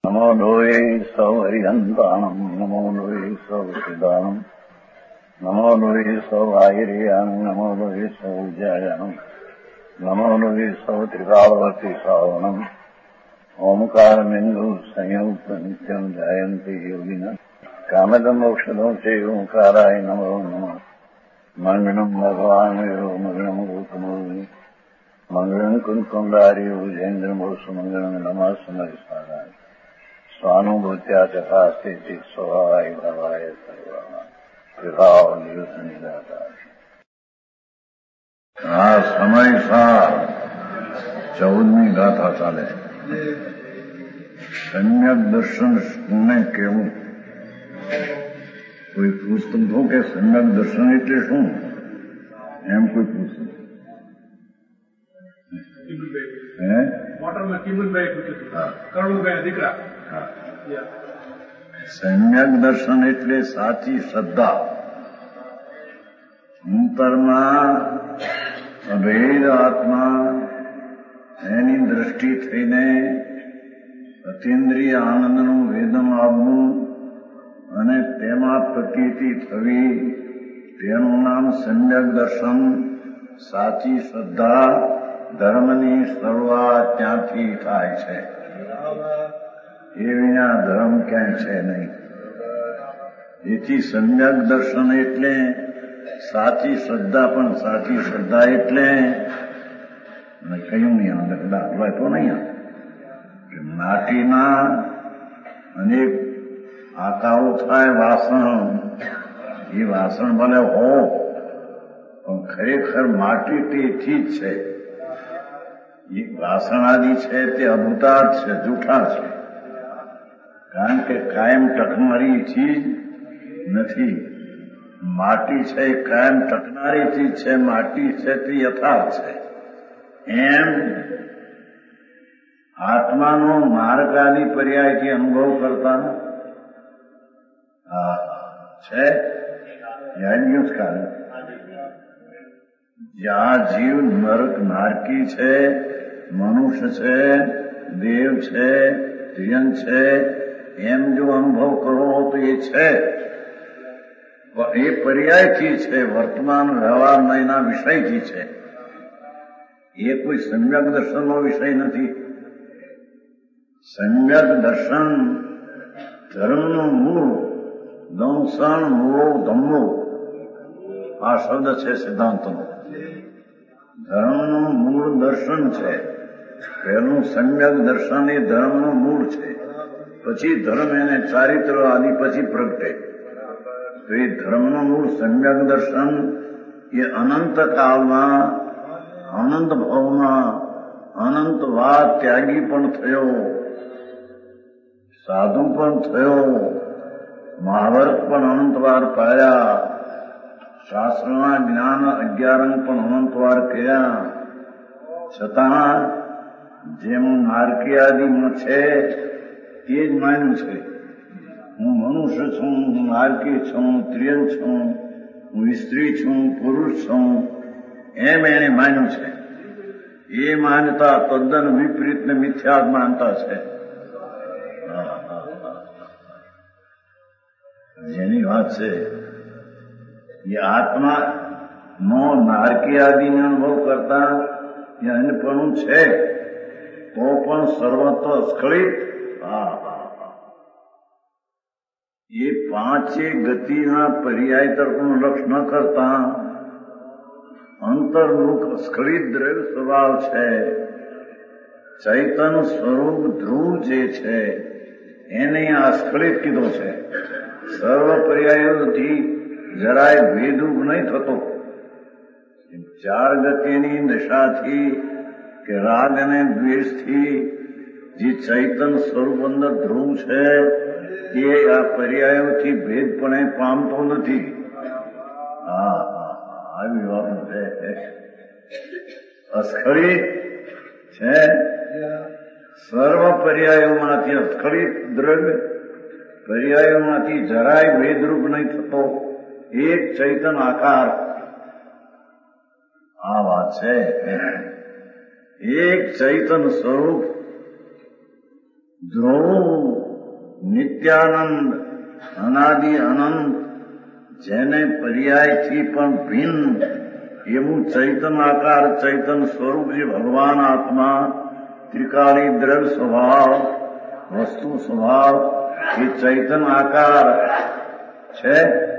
નમો લોહે સૌ હરિહંતાણમ નમો લોહે સૌ સિદાનમ નમો લોહે સૌ આયર્યાણમ નમો લોહે સૌ જયાણમ નમો લોહે સૌ ત્રિકાળવતી સાવણમ ઓમકારમિંદુ સંયુક્ત નિત્યમ જાયંતિ યોગિના કામદમ ઔષધો છે ઓંકારાય નમો નમઃ મંગળમ ભગવાન વીરો મંગળમ ગૌતમોર્મિ મંગળમ કુંકુંડાર્યો જૈન્દ્રમોષ મંગળમ નમઃ સમરિસારાય સ્વાનુભૂત્યા તથા સ્થિતિ સ્વભાવાય ભાવાય સર્વા વિભાવ નિયુત નિરાકાર. આ સમય સાર 14મી ગાથા ચાલે. સમ્યક દર્શન કેવું? કોઈ પૂછતું હતું કે સમ્યક દર્શન એટલે શું? એમ કોઈ પૂછતું સમ્યક દર્શન એટલે સાચી શ્રદ્ધા. અંતરમાં અભેદ આત્મા એની દ્રષ્ટિ થઈને અતિન્દ્રિય આનંદનું વેદન આવવું અને તેમાં પ્રતીતિ થવી, તેનું નામ સમ્યક દર્શન. સાચી શ્રદ્ધા ધર્મની શરૂઆત ત્યાંથી થાય છે. એ વિના ધર્મ ક્યાંય છે નહીં. એથી સમ્યક દર્શન એટલે સાચી શ્રદ્ધા. પણ સાચી શ્રદ્ધા એટલે કહ્યું નહીં, દાખલા તો નહીં. માટીના અનેક આકારો થાય વાસણ. એ વાસણ ભલે હો, પણ ખરેખર માટી તેથી જ છે. એ વાસણાદિ છે તે અભૂતાર્થ છે, જૂઠા છે. કારણ કે કાયમ ટકનારી ચીજ નથી. માટી છે એ કાયમ ટકનારી ચીજ છે. માટી છે તે યથાર્થ છે. એમ આત્માનો માર્ગ આદિ પર્યાયથી અનુભવ કરતા છે. યાદ કાલે જ્યાં જીવ નરક નારકી છે, મનુષ્ય છે, દેવ છે, ધ્રિયન છે, એમ જો અનુભવ કરવો તો એ છે. એ પર્યાયથી છે, વર્તમાન વ્યવહારના એના વિષયથી છે. એ કોઈ સમ્યક દર્શનનો વિષય નથી. સમ્યક દર્શન ધર્મનું મૂળ, દંસણ મૂળો ધમ્મો, આ શબ્દ છે સિદ્ધાંતનો. ધર્મનું મૂળ દર્શન છે. પહેલું સમ્યક દર્શન એ ધર્મનું મૂળ છે. પછી ધર્મ એને ચારિત્ર આદિ પછી પ્રગટે. તો એ ધર્મનું મૂળ સમ્યક દર્શન એ અનંત કાળમાં, અનંત ભાવમાં, અનંત વાત ત્યાગી પણ થયો, સાધુ પણ થયો, મહાભારત પણ અનંત વાર પાયા, શાસ્ત્રના જ્ઞાન 11 અંગ પણ અનંત વાર કર્યા. છતાં જેમ નારકી આદિમાં છે તે જ માન્યું છે. હું મનુષ્ય છું, હું નારકી છું, ત્રિયન છું, હું સ્ત્રી છું, પુરુષ છું, એમ એને માન્યું છે. એ માનતા તદ્દન વિપરીત ને મિથ્યા માનતા છે. જેની વાત છે એ આત્મા નો નારકી આદિને અનુભવ કરતા એ અન્યપણું છે, તો પણ સર્વત્ર સ્ખલિત. એ પાંચે ગતિના પર્યાય તરફનું લક્ષ ન કરતા અંતર્મુખ સ્ખલિત દ્રવ્ય સ્વભાવ છે. ચૈતન સ્વરૂપ ધ્રુવ જે છે એને આ સ્ખલિત કીધો છે. સર્વ પર્યાયોથી જરાય ભેદરૂપ નહીં થતો. 4 ગતિની દશાથી કે રાગ અને દ્વેષથી જે ચૈતન સ્વરૂપ અંદર ધ્રુવ છે તે આ પર્યાયોથી ભેદપણે પામતો નથી. આવી વાત છે. અસ્ખલિત છે. સર્વ પર્યાયોમાંથી અસ્ખલિત દ્રવ્ય પર્યાયોમાંથી જરાય ભેદરૂપ નહીં થતો એક ચૈતન આકાર. આ વાત છે. એક ચૈતન સ્વરૂપ ધ્રુવ નિત્યાનંદ અનાદિ અનંત જેને પર્યાયથી પણ ભિન્ન એવું ચૈતન આકાર ચૈતન સ્વરૂપ જે ભગવાન આત્મા ત્રિકાળી દ્રવ્ય સ્વભાવ વસ્તુ સ્વભાવ એ ચૈતન આકાર છે.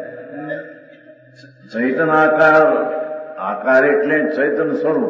ચૈતન આકાર એટલે ચૈતન સ્વરૂપ.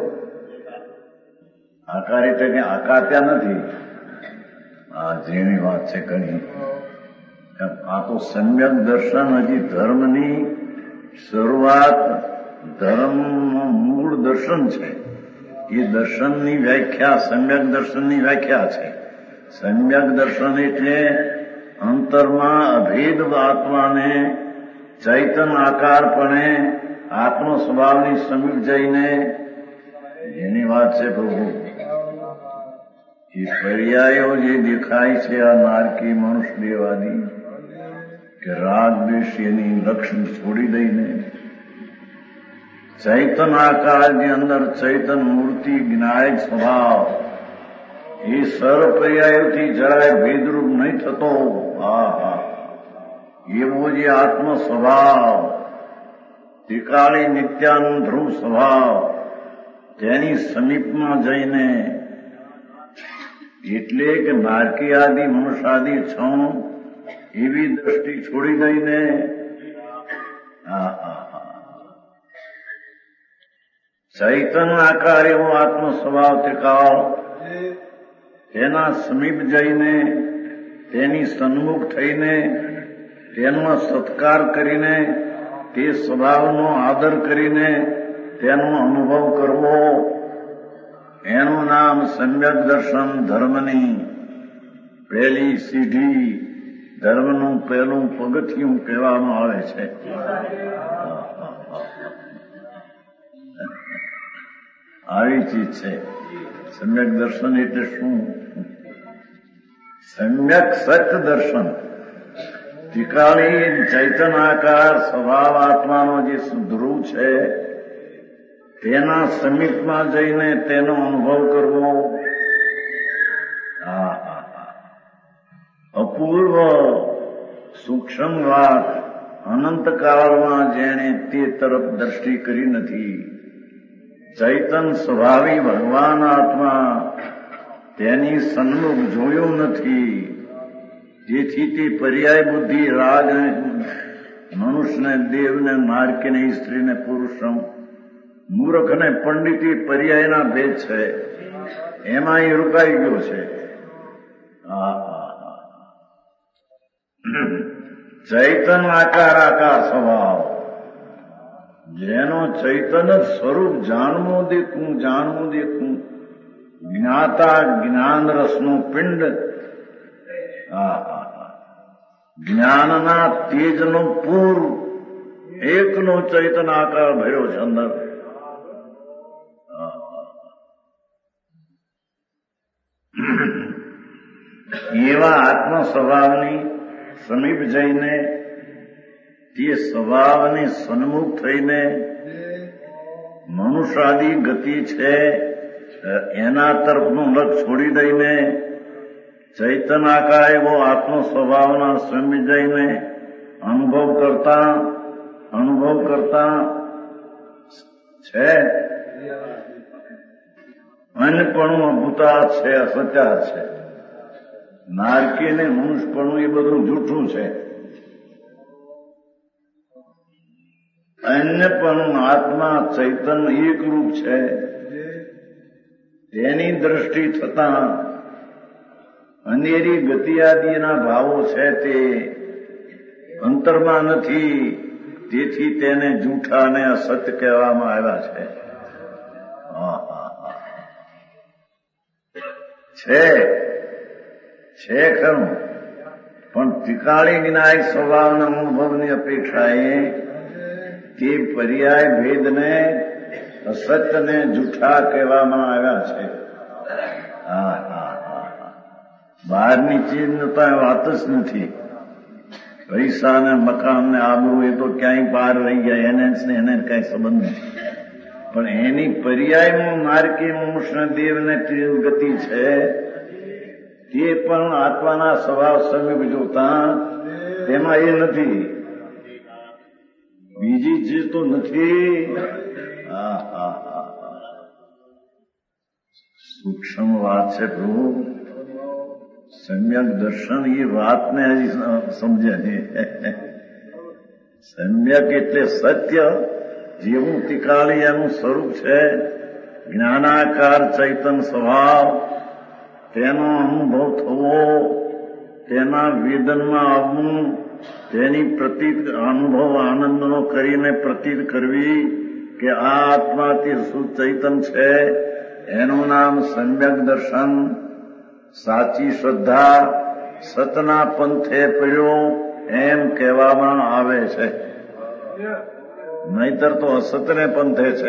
આકાર એટલે કે આકાર ત્યાં નથી. આ જેની વાત છે ઘણી. આ તો સમ્યક દર્શન હજી ધર્મની શરૂઆત, ધર્મનું મૂળ દર્શન છે. એ દર્શનની વ્યાખ્યા સમ્યક દર્શનની વ્યાખ્યા છે. સમ્યક દર્શન એટલે અંતરમાં અભેદ આત્માને ચૈતન આકારપણે આત્મ સ્વભાવની સમીપ જઈને એની વાત છે પ્રભુ. એ પર્યાયો જે દેખાય છે આ નારકી મનુષ્ય દેવાદી કે રાગ દ્વેષ એની લક્ષણ છોડી દઈને ચૈતન આકારની અંદર ચૈતન મૂર્તિ જ્ઞાયક સ્વભાવ એ સર્વ પર્યાયોથી જરાય ભેદરૂપ નહીં થતો. એવો જે આત્મ સ્વભાવ ત્રિકાળી નિત્યાનંદ ધ્રુવ સ્વભાવ તેની સમીપમાં જઈને એટલે કે નારકી આદિ મનુષ્યાદિ છ એવી દ્રષ્ટિ છોડી દઈને ચૈતન આકાર એવો આત્મ સ્વભાવ ત્રિકાળ તેના સમીપ જઈને તેની સન્મુખ થઈને તેનો સત્કાર કરીને તે સ્વભાવનો આદર કરીને તેનો અનુભવ કરવો એનું નામ સમ્યક દર્શન. ધર્મની પહેલી સીધી ધર્મનું પહેલું પગથિયું કહેવામાં આવે છે. આવી ચીજ છે સમ્યક દર્શન. એટલે શું? સમ્યક સત્ય દર્શન ત્રિકાળી ચૈતનાકાર સ્વભાવ આત્માનો જે ધ્રુવ છે તેના સમીપમાં જઈને તેનો અનુભવ કરવો. અપૂર્વ સૂક્ષ્મ વાત અનંતકાળમાં જેણે તે તરફ દ્રષ્ટિ કરી નથી. ચૈતન સ્વભાવી ભગવાન આત્મા તેની સન્મુખ જોયું નથી. જેથી તે પર્યાય બુદ્ધિ રાગ મનુષ્યને દેવને નારકીને સ્ત્રીને પુરુષમ મૂર્ખ અને પંડિતી પર્યાયના ભેદ છે એમાં એ રોકાઈ ગયો છે. ચૈતન આકાર સ્વભાવ જેનો ચૈતન સ્વરૂપ જાણવું દેખું જ્ઞાતા જ્ઞાન રસનું પિંડ જ્ઞાનના તેજનો પૂર એકનો ચૈતન આકાર ભર્યો છે અંદર. એવા આત્મ સ્વભાવની સમીપ જઈને તે સ્વભાવની સન્મુખ થઈને મનુષ્યાદી ગતિ છે એના તરફનું લક્ષ છોડી દઈને ચૈતન આકાર એવો આત્મ સ્વભાવના સમીપ જઈને અનુભવ કરતા છે. અન્યપણું અભૂતા છે, અસત્યા છે. નારકી ને મનુષ્યપણું એ બધું જૂઠું છે. અન્યપણું આત્મા ચૈતન એકરૂપ છે તેની દ્રષ્ટિ થતા અનેરી ગતિ આદિના ભાવો છે તે અંતરમાં નથી. તેથી તેને જૂઠા અને અસત્ય કહેવામાં આવ્યા છે. છે ખરું, પણ ત્રિકાળી વિનાયક સ્વભાવના અનુભવની અપેક્ષાએ તે પર્યાય ભેદને અસત્યને જૂઠા કહેવામાં આવ્યા છે. બહારની ચીજની તો વાત જ નથી. પૈસા ને મકાન ને આબરૂ એ તો ક્યાંય પાર રહી ગયા, એને કઈ સંબંધ નથી. પણ એની પર્યાયમાં નારકી મનુષ્ય દેવને ગતિ છે તે પણ આત્માના સ્વભાવ સમીપ જોતા તેમાં એ નથી, બીજી ચીજ તો નથી. સૂક્ષ્મ વાત છે પ્રભુ. સમ્યક દર્શન એ વાતને હજી સમજે નહીં. સમ્યક એટલે સત્ય, જેવું તિકાળી એનું સ્વરૂપ છે, જ્ઞાનાકાર ચૈતન સ્વભાવ, તેનો અનુભવ થવો, તેના વેદનમાં આવવું, તેની પ્રતીત અનુભવ આનંદનો કરીને પ્રતીત કરવી કે આ આત્મા તે શુદ્ધ ચૈતન છે, એનું નામ સમ્યક દર્શન. સાચી શ્રદ્ધા સતના પંથે પડ્યો એમ કહેવામાં આવે છે, નહીતર તો અસતને પંથે છે.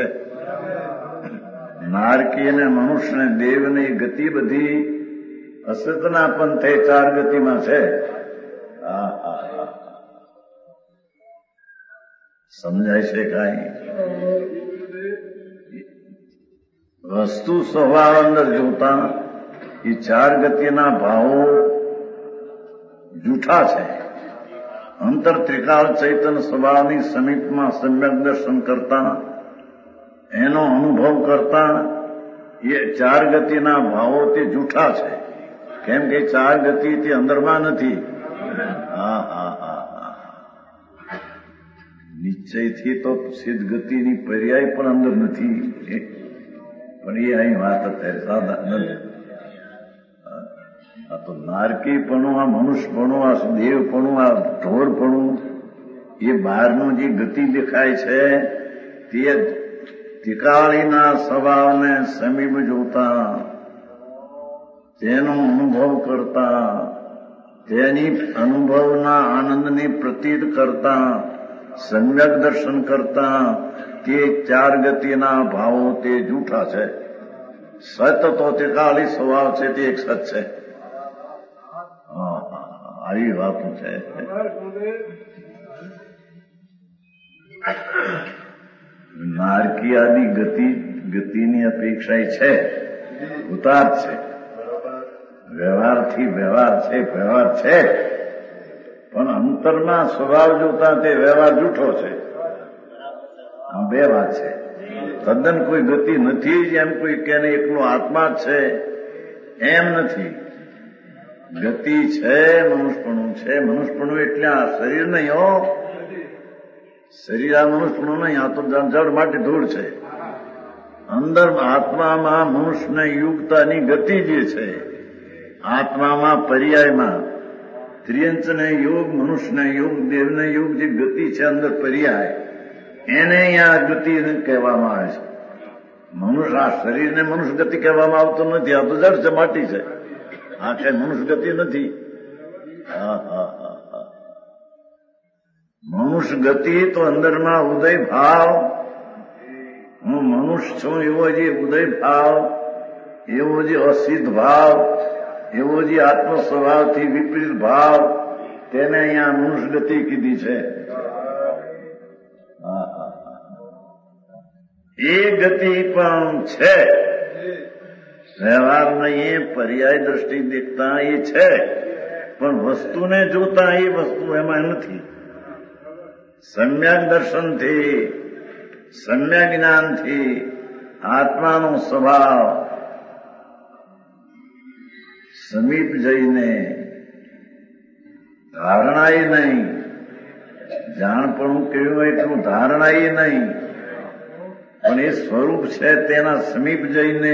નારકી અને મનુષ્ય દેવની ગતિ બધી અસતના પંથે ચાર ગતિમાં છે. સમજાય છે કાંઈ? વસ્તુ સ્વભાવ અંદર જોતા એ ચાર ગતિના ભાવો જૂઠા છે. અંતર ત્રિકાળ ચૈતન સ્વભાવની સમીપમાં સમ્યક દર્શન કરતા, એનો અનુભવ કરતા એ ચાર ગતિના ભાવો તે જૂઠા છે. કેમ કે ચાર ગતિ તે અંદરમાં નથી. નિશ્ચયથી તો સિદ્ધ ગતિની પર્યાય પણ અંદર નથી. પણ એ અહીં વાત અત્યારે સાદા નથી. આ તો નારકીપણું, આ મનુષ્યપણું, આ દેવપણું, આ ઢોરપણું, એ બહારનું જે ગતિ દેખાય છે તે તિકાળીના સ્વભાવને સમીપ જોતા, તેનો અનુભવ કરતા, તેની અનુભવના આનંદની પ્રતીત કરતા, સમ્યક દર્શન કરતા તે ચાર ગતિના ભાવો તે જૂઠા છે. સત તો તિકાળી સ્વભાવ છે તે એક સત છે. આવી વાતો છે. નારકી આદિ ગતિની અપેક્ષા છે, ઉતાર છે, વ્યવહારથી વ્યવહાર છે, વ્યવહાર છે, પણ અંતરમાં સ્વભાવ જોતા તે વ્યવહાર જૂઠો છે. આ બે વાત છે. તદ્દન કોઈ ગતિ નથી જ એમ કોઈ કે એકલો આત્મા જ છે એમ નથી. ગતિ છે, મનુષ્યપણું છે. મનુષ્યપણું એટલે આ શરીર નહીં હો, શરીર આ મનુષ્યપણું નહીં, આ તો જળ માટે ધૂળ છે. અંદર આત્મામાં મનુષ્યને યુક્તાની ગતિ જે છે, આત્મામાં પર્યાયમાં ત્રિયંચને યોગ, મનુષ્યને યોગ, દેવને યોગ જે ગતિ છે અંદર પર્યાય, એને અહીંયા ગતિ કહેવામાં આવે છે. મનુષ્ય આ શરીરને મનુષ્ય ગતિ કહેવામાં આવતો નથી. આ તો જળ છે, માટી છે. આ કઈ મનુષ્ય ગતિ નથી. મનુષ્ય ગતિ તો અંદરમાં ઉદય ભાવ, હું મનુષ્ય છું એવો જે ઉદય ભાવ, એવો જે અસિદ્ધ ભાવ, એવો જે આત્મ સ્વભાવથી વિપરીત ભાવ, તેને અહીંયા મનુષ્ય ગતિ કીધી છે. એ ગતિ પણ છે, વ્યવહાર નહીં, પર્યાય દ્રષ્ટિ દેખતા એ છે, પણ વસ્તુને જોતા એ વસ્તુ એમાં નથી. સમ્યક દર્શનથી, સમ્યક જ્ઞાનથી આત્માનો સ્વભાવ સમીપ જઈને ધારણાય નહીં, જાણપણું કેવું એટલું ધારણાય નહીં, પણ એ સ્વરૂપ છે તેના સમીપ જઈને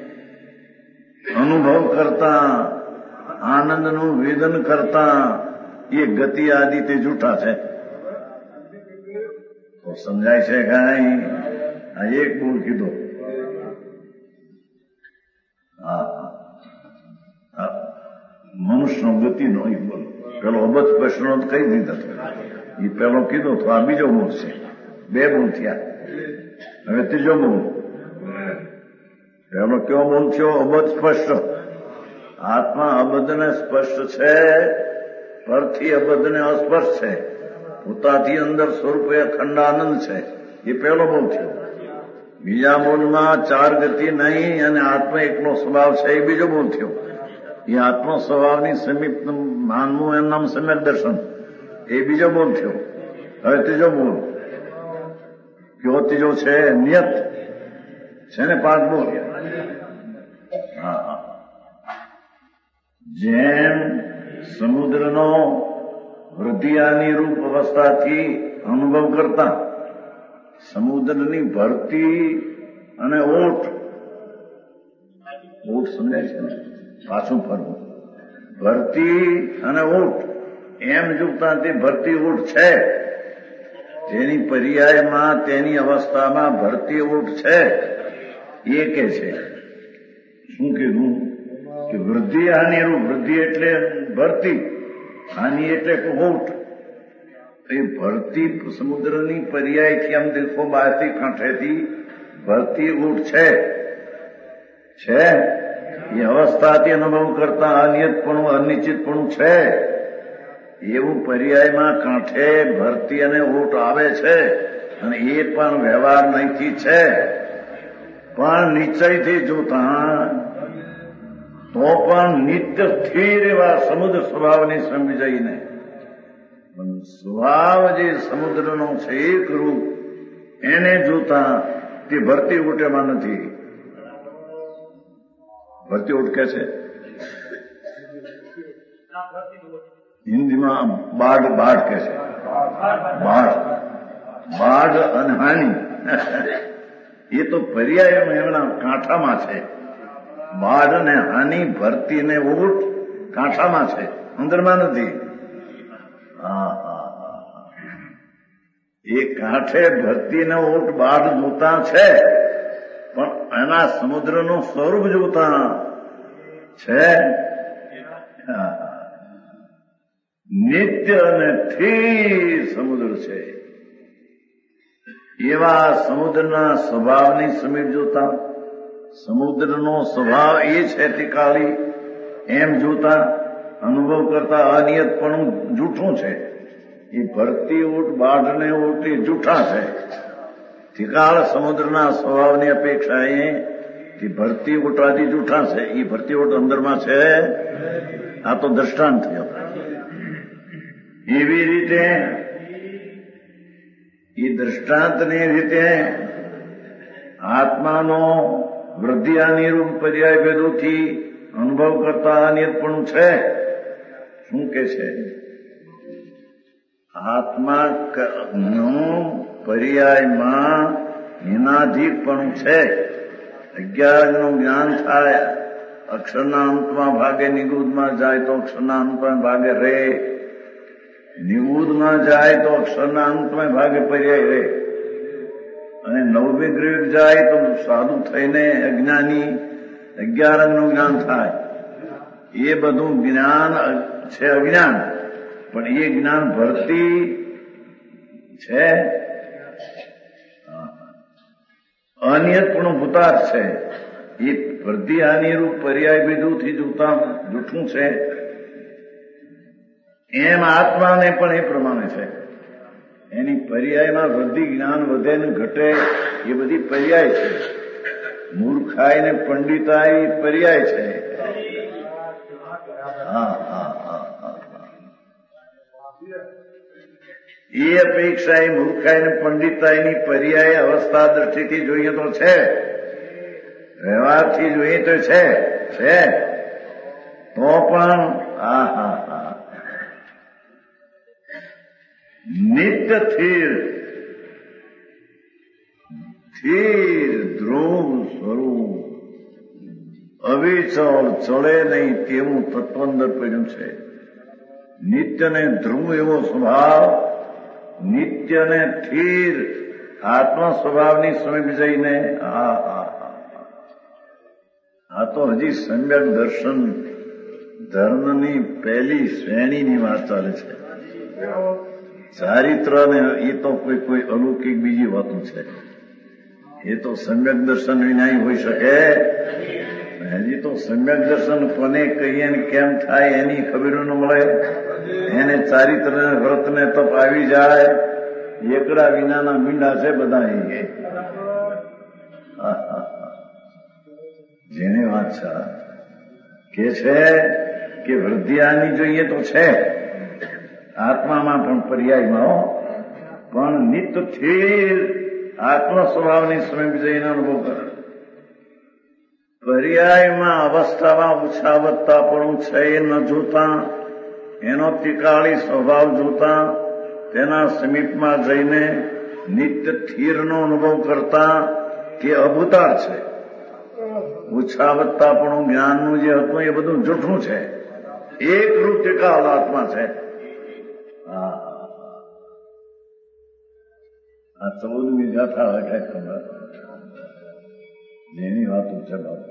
અનુભવ કરતા, આનંદનું વેદન કરતા એ ગતિ આદિ તે જૂઠા છે. તો સમજાય છે કાંઈ? આ એક બોલ કીધો. મનુષ્યનો ગતિનો એ બોલ પેલો અબજ પ્રશ્નો કહી દીધા, એ પેલો કીધો તો આ બીજો બોલ છે. બે બોલ થયા, હવે ત્રીજો બોલ. પેલો કયો બોલ થયો? અબજ સ્પષ્ટ. આત્મા અબધને સ્પષ્ટ છે, પરથી અબધને અસ્પષ્ટ છે, પોતાથી અંદર સ્વરૂપે અખંડાનંદ છે. એ પહેલો બોલ થયો. બીજા બોલમાં ચાર ગતિ નહીં અને આત્મા એકનો સ્વભાવ છે, એ બીજો બોલ થયો. એ આત્મ સ્વભાવની સમીપ માનવું એનું નામ સમ્યક દર્શન. એ બીજો બોલ થયો. હવે ત્રીજો બોલ કયો? ત્રીજો છે નિયત છે ને. 5 બોલ. હા. જેમ સમુદ્રનો વૃદ્ધિયાની રૂપ અવસ્થાથી અનુભવ કરતા સમુદ્રની ભરતી અને ઓટ સમજાય છે ને? પાછું ફરવું. ભરતી અને ઓટ એમ જોતા તે ભરતી ઓટ છે, તેની પર્યાયમાં તેની અવસ્થામાં ભરતી ઓટ છે. એ કે છે શું કીધું કે વૃદ્ધિ હાનિ રૂપ. વૃદ્ધિ એટલે ભરતી, હાનિ એટલે ઓટ. એ ભરતી સમુદ્રની પર્યાયથી આમ દેખો બહારથી કાંઠેથી ભરતી ઓટ છે. એ અવસ્થાથી અનુભવ કરતા અનિયતપણું અનિશ્ચિતપણું છે. એવું પર્યાયમાં કાંઠે ભરતી અને ઓટ આવે છે, અને એ પણ વ્યવહાર નહીંથી છે. પણ નિશ્ચયથી જોતા તો પણ નિત્ય સ્થિર એવા સમુદ્ર સ્વભાવની સમજી જઈને સ્વભાવ જે સમુદ્રનો છે એક રૂપ એને જોતા તે ભરતી ઓટેમાં નથી. ભરતી ઓટ કે છે હિન્દીમાં બાઢ કે છે. બાઢ અને હાનિ એ તો પર્યાય એમના કાંઠામાં છે. બાઢ ને હાનિ, ભરતી ને ઓટ કાંઠામાં છે, અંદરમાં નથી. એ કાંઠે ભરતી ને ઓટ બાઢ જોતા છે, પણ એના સમુદ્રનું સ્વરૂપ જોતા છે નિત્ય અને સ્થિર સમુદ્ર છે. એવા સમુદ્રના સ્વભાવની સમીપ જોતા સમુદ્રનો સ્વભાવ એ છે તે કાળી એમ જોતા અનુભવ કરતા અનિયતપણું જૂઠું છે. એ ભરતી ઓટ બાઢને ઓટ એ જૂઠા છે. ઠીકાળ સમુદ્રના સ્વભાવની અપેક્ષા એ ભરતી ઓટાથી જૂઠા છે. એ ભરતી ઓટ અંદરમાં છે. આ તો દ્રષ્ટાંત થયો. એવી રીતે એ દ્રષ્ટાંતની રીતે આત્માનો વૃદ્ધિયાની રૂપ પર્યાય ભેદોથી અનુભવ કરતા અનિયતપણું છે. શું કે છે? આત્માનું પર્યાયમાં નિનાધિકપણું છે. 11નું જ્ઞાન થાય, અક્ષરના અંતમાં ભાગે નિગુદમાં જાય તો અક્ષરના અંતમાં ભાગે રહે, નિગુદમાં જાય તો અક્ષરના અંતમાં ભાગે પર્યાય રહે, અને 9મી ગ્રીડ જાય તો સાધુ થઈને અજ્ઞાની 11નું જ્ઞાન થાય. એ બધું જ્ઞાન છે અજ્ઞાન, પણ એ જ્ઞાન ભરતી છે, અનિયતપણું ભૂતાર્થ છે. એ વૃદ્ધિ હાનિરૂપ પર્યાય ભેદોથી જોતા જૂઠું છે. એમ આત્માને પણ એ પ્રમાણે છે. એની પર્યાયમાં વૃદ્ધિ જ્ઞાન વધે ને ઘટે એ બધી પર્યાય છે. મૂર્ખાઈ ને પંડિતાઈ પર્યાય છે. એ અપેક્ષા એ મૂર્ખાઈ ને પંડિતાઈની પર્યાય અવસ્થા દ્રષ્ટિથી જોઈએ તો છે, વ્યવહારથી જોઈએ તો છે તો પણ નિત્ય સ્થિર ધ્રુવ સ્વરૂપ અવિચળ ચડે નહીં તેવું તત્વંદર પડ્યું છે. નિત્ય ને ધ્રુવ એવો સ્વભાવ, નિત્ય ને સ્થિર આત્મ સ્વભાવની સમીપ જઈને આ તો હજી સમ્યક દર્શન ધર્મની પહેલી શ્રેણીની વાત ચાલે છે. ચારિત્ર ને એ તો કોઈ અલૌકિક બીજી વાતું છે. એ તો સમ્યક દર્શન વિના હોઈ શકે. હજી તો સમ્યક દર્શન કોને કહીએ ને કેમ થાય એની ખબર ન મળે. એને ચારિત્ર ને વ્રત ને તપ આવી જાય. એકડા વિનાના મીંડા છે બધા. જેની વાત છે કે છે કે વૃદ્ધિ આની જોઈએ તો છે આત્મામાં પણ પર્યાયમાં, પણ નિત્ય સ્થિર આત્મ સ્વભાવની સમીપ જઈને અનુભવ કરે. પર્યાયમાં અવસ્થામાં ઉછાવત્તાપણું છે એ ન જોતા, એનો ત્રિકાળી સ્વભાવ જોતા, તેના સમીપમાં જઈને નિત્ય સ્થિરનો અનુભવ કરતા તે અભૂતાર છે. ઉછાવત્તાપણું જ્ઞાનનું જે હતું એ બધું જૂઠું છે. એકરૂપ ત્રિકાળ આત્મા છે. આ 14મી ગાથા લખાય ખબર જેની વાતો છે બાપુ.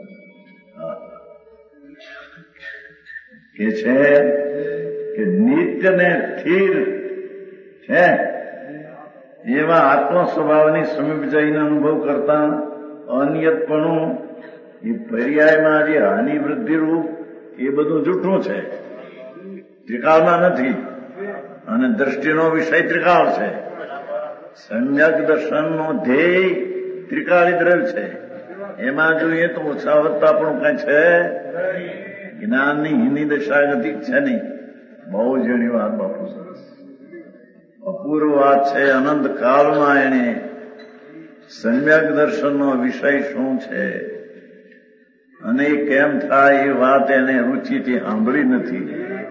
કે છે કે નિત્ય ને સ્થિર છે એવા આત્મ સ્વભાવની સમીપ જઈને અનુભવ કરતા અનિયતપણું એ પર્યાયમાં જે હાનિ વૃદ્ધિ રૂપ એ બધું જૂઠું છે, ત્રિકાળમાં નથી. અને દ્રષ્ટિનો વિષય ત્રિકાળ છે. સમ્યક દર્શનનો ધ્યેય ત્રિકાળી દ્રવ્ય છે. એમાં જોઈએ તો ઓછાવત્તા પણ કઈ છે જ્ઞાનની હિની દશા ગતિ છે નહીં. બહુ જણી વાત બાપુ, સરસ અપૂર્વ વાત છે. અનંત કાળમાં એને સમ્યક દર્શનનો વિષય શું છે અને એ કેમ થાય એ વાત એને રુચિથી સાંભળી નથી.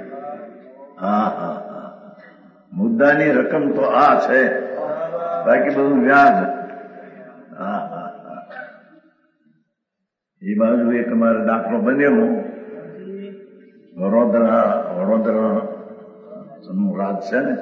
મુદ્દાની રકમ તો આ છે, બાકી બધું વ્યાજ. એ બાજુ એક અમારે દાખલો બનેલો, વડોદરા રાજ છે ને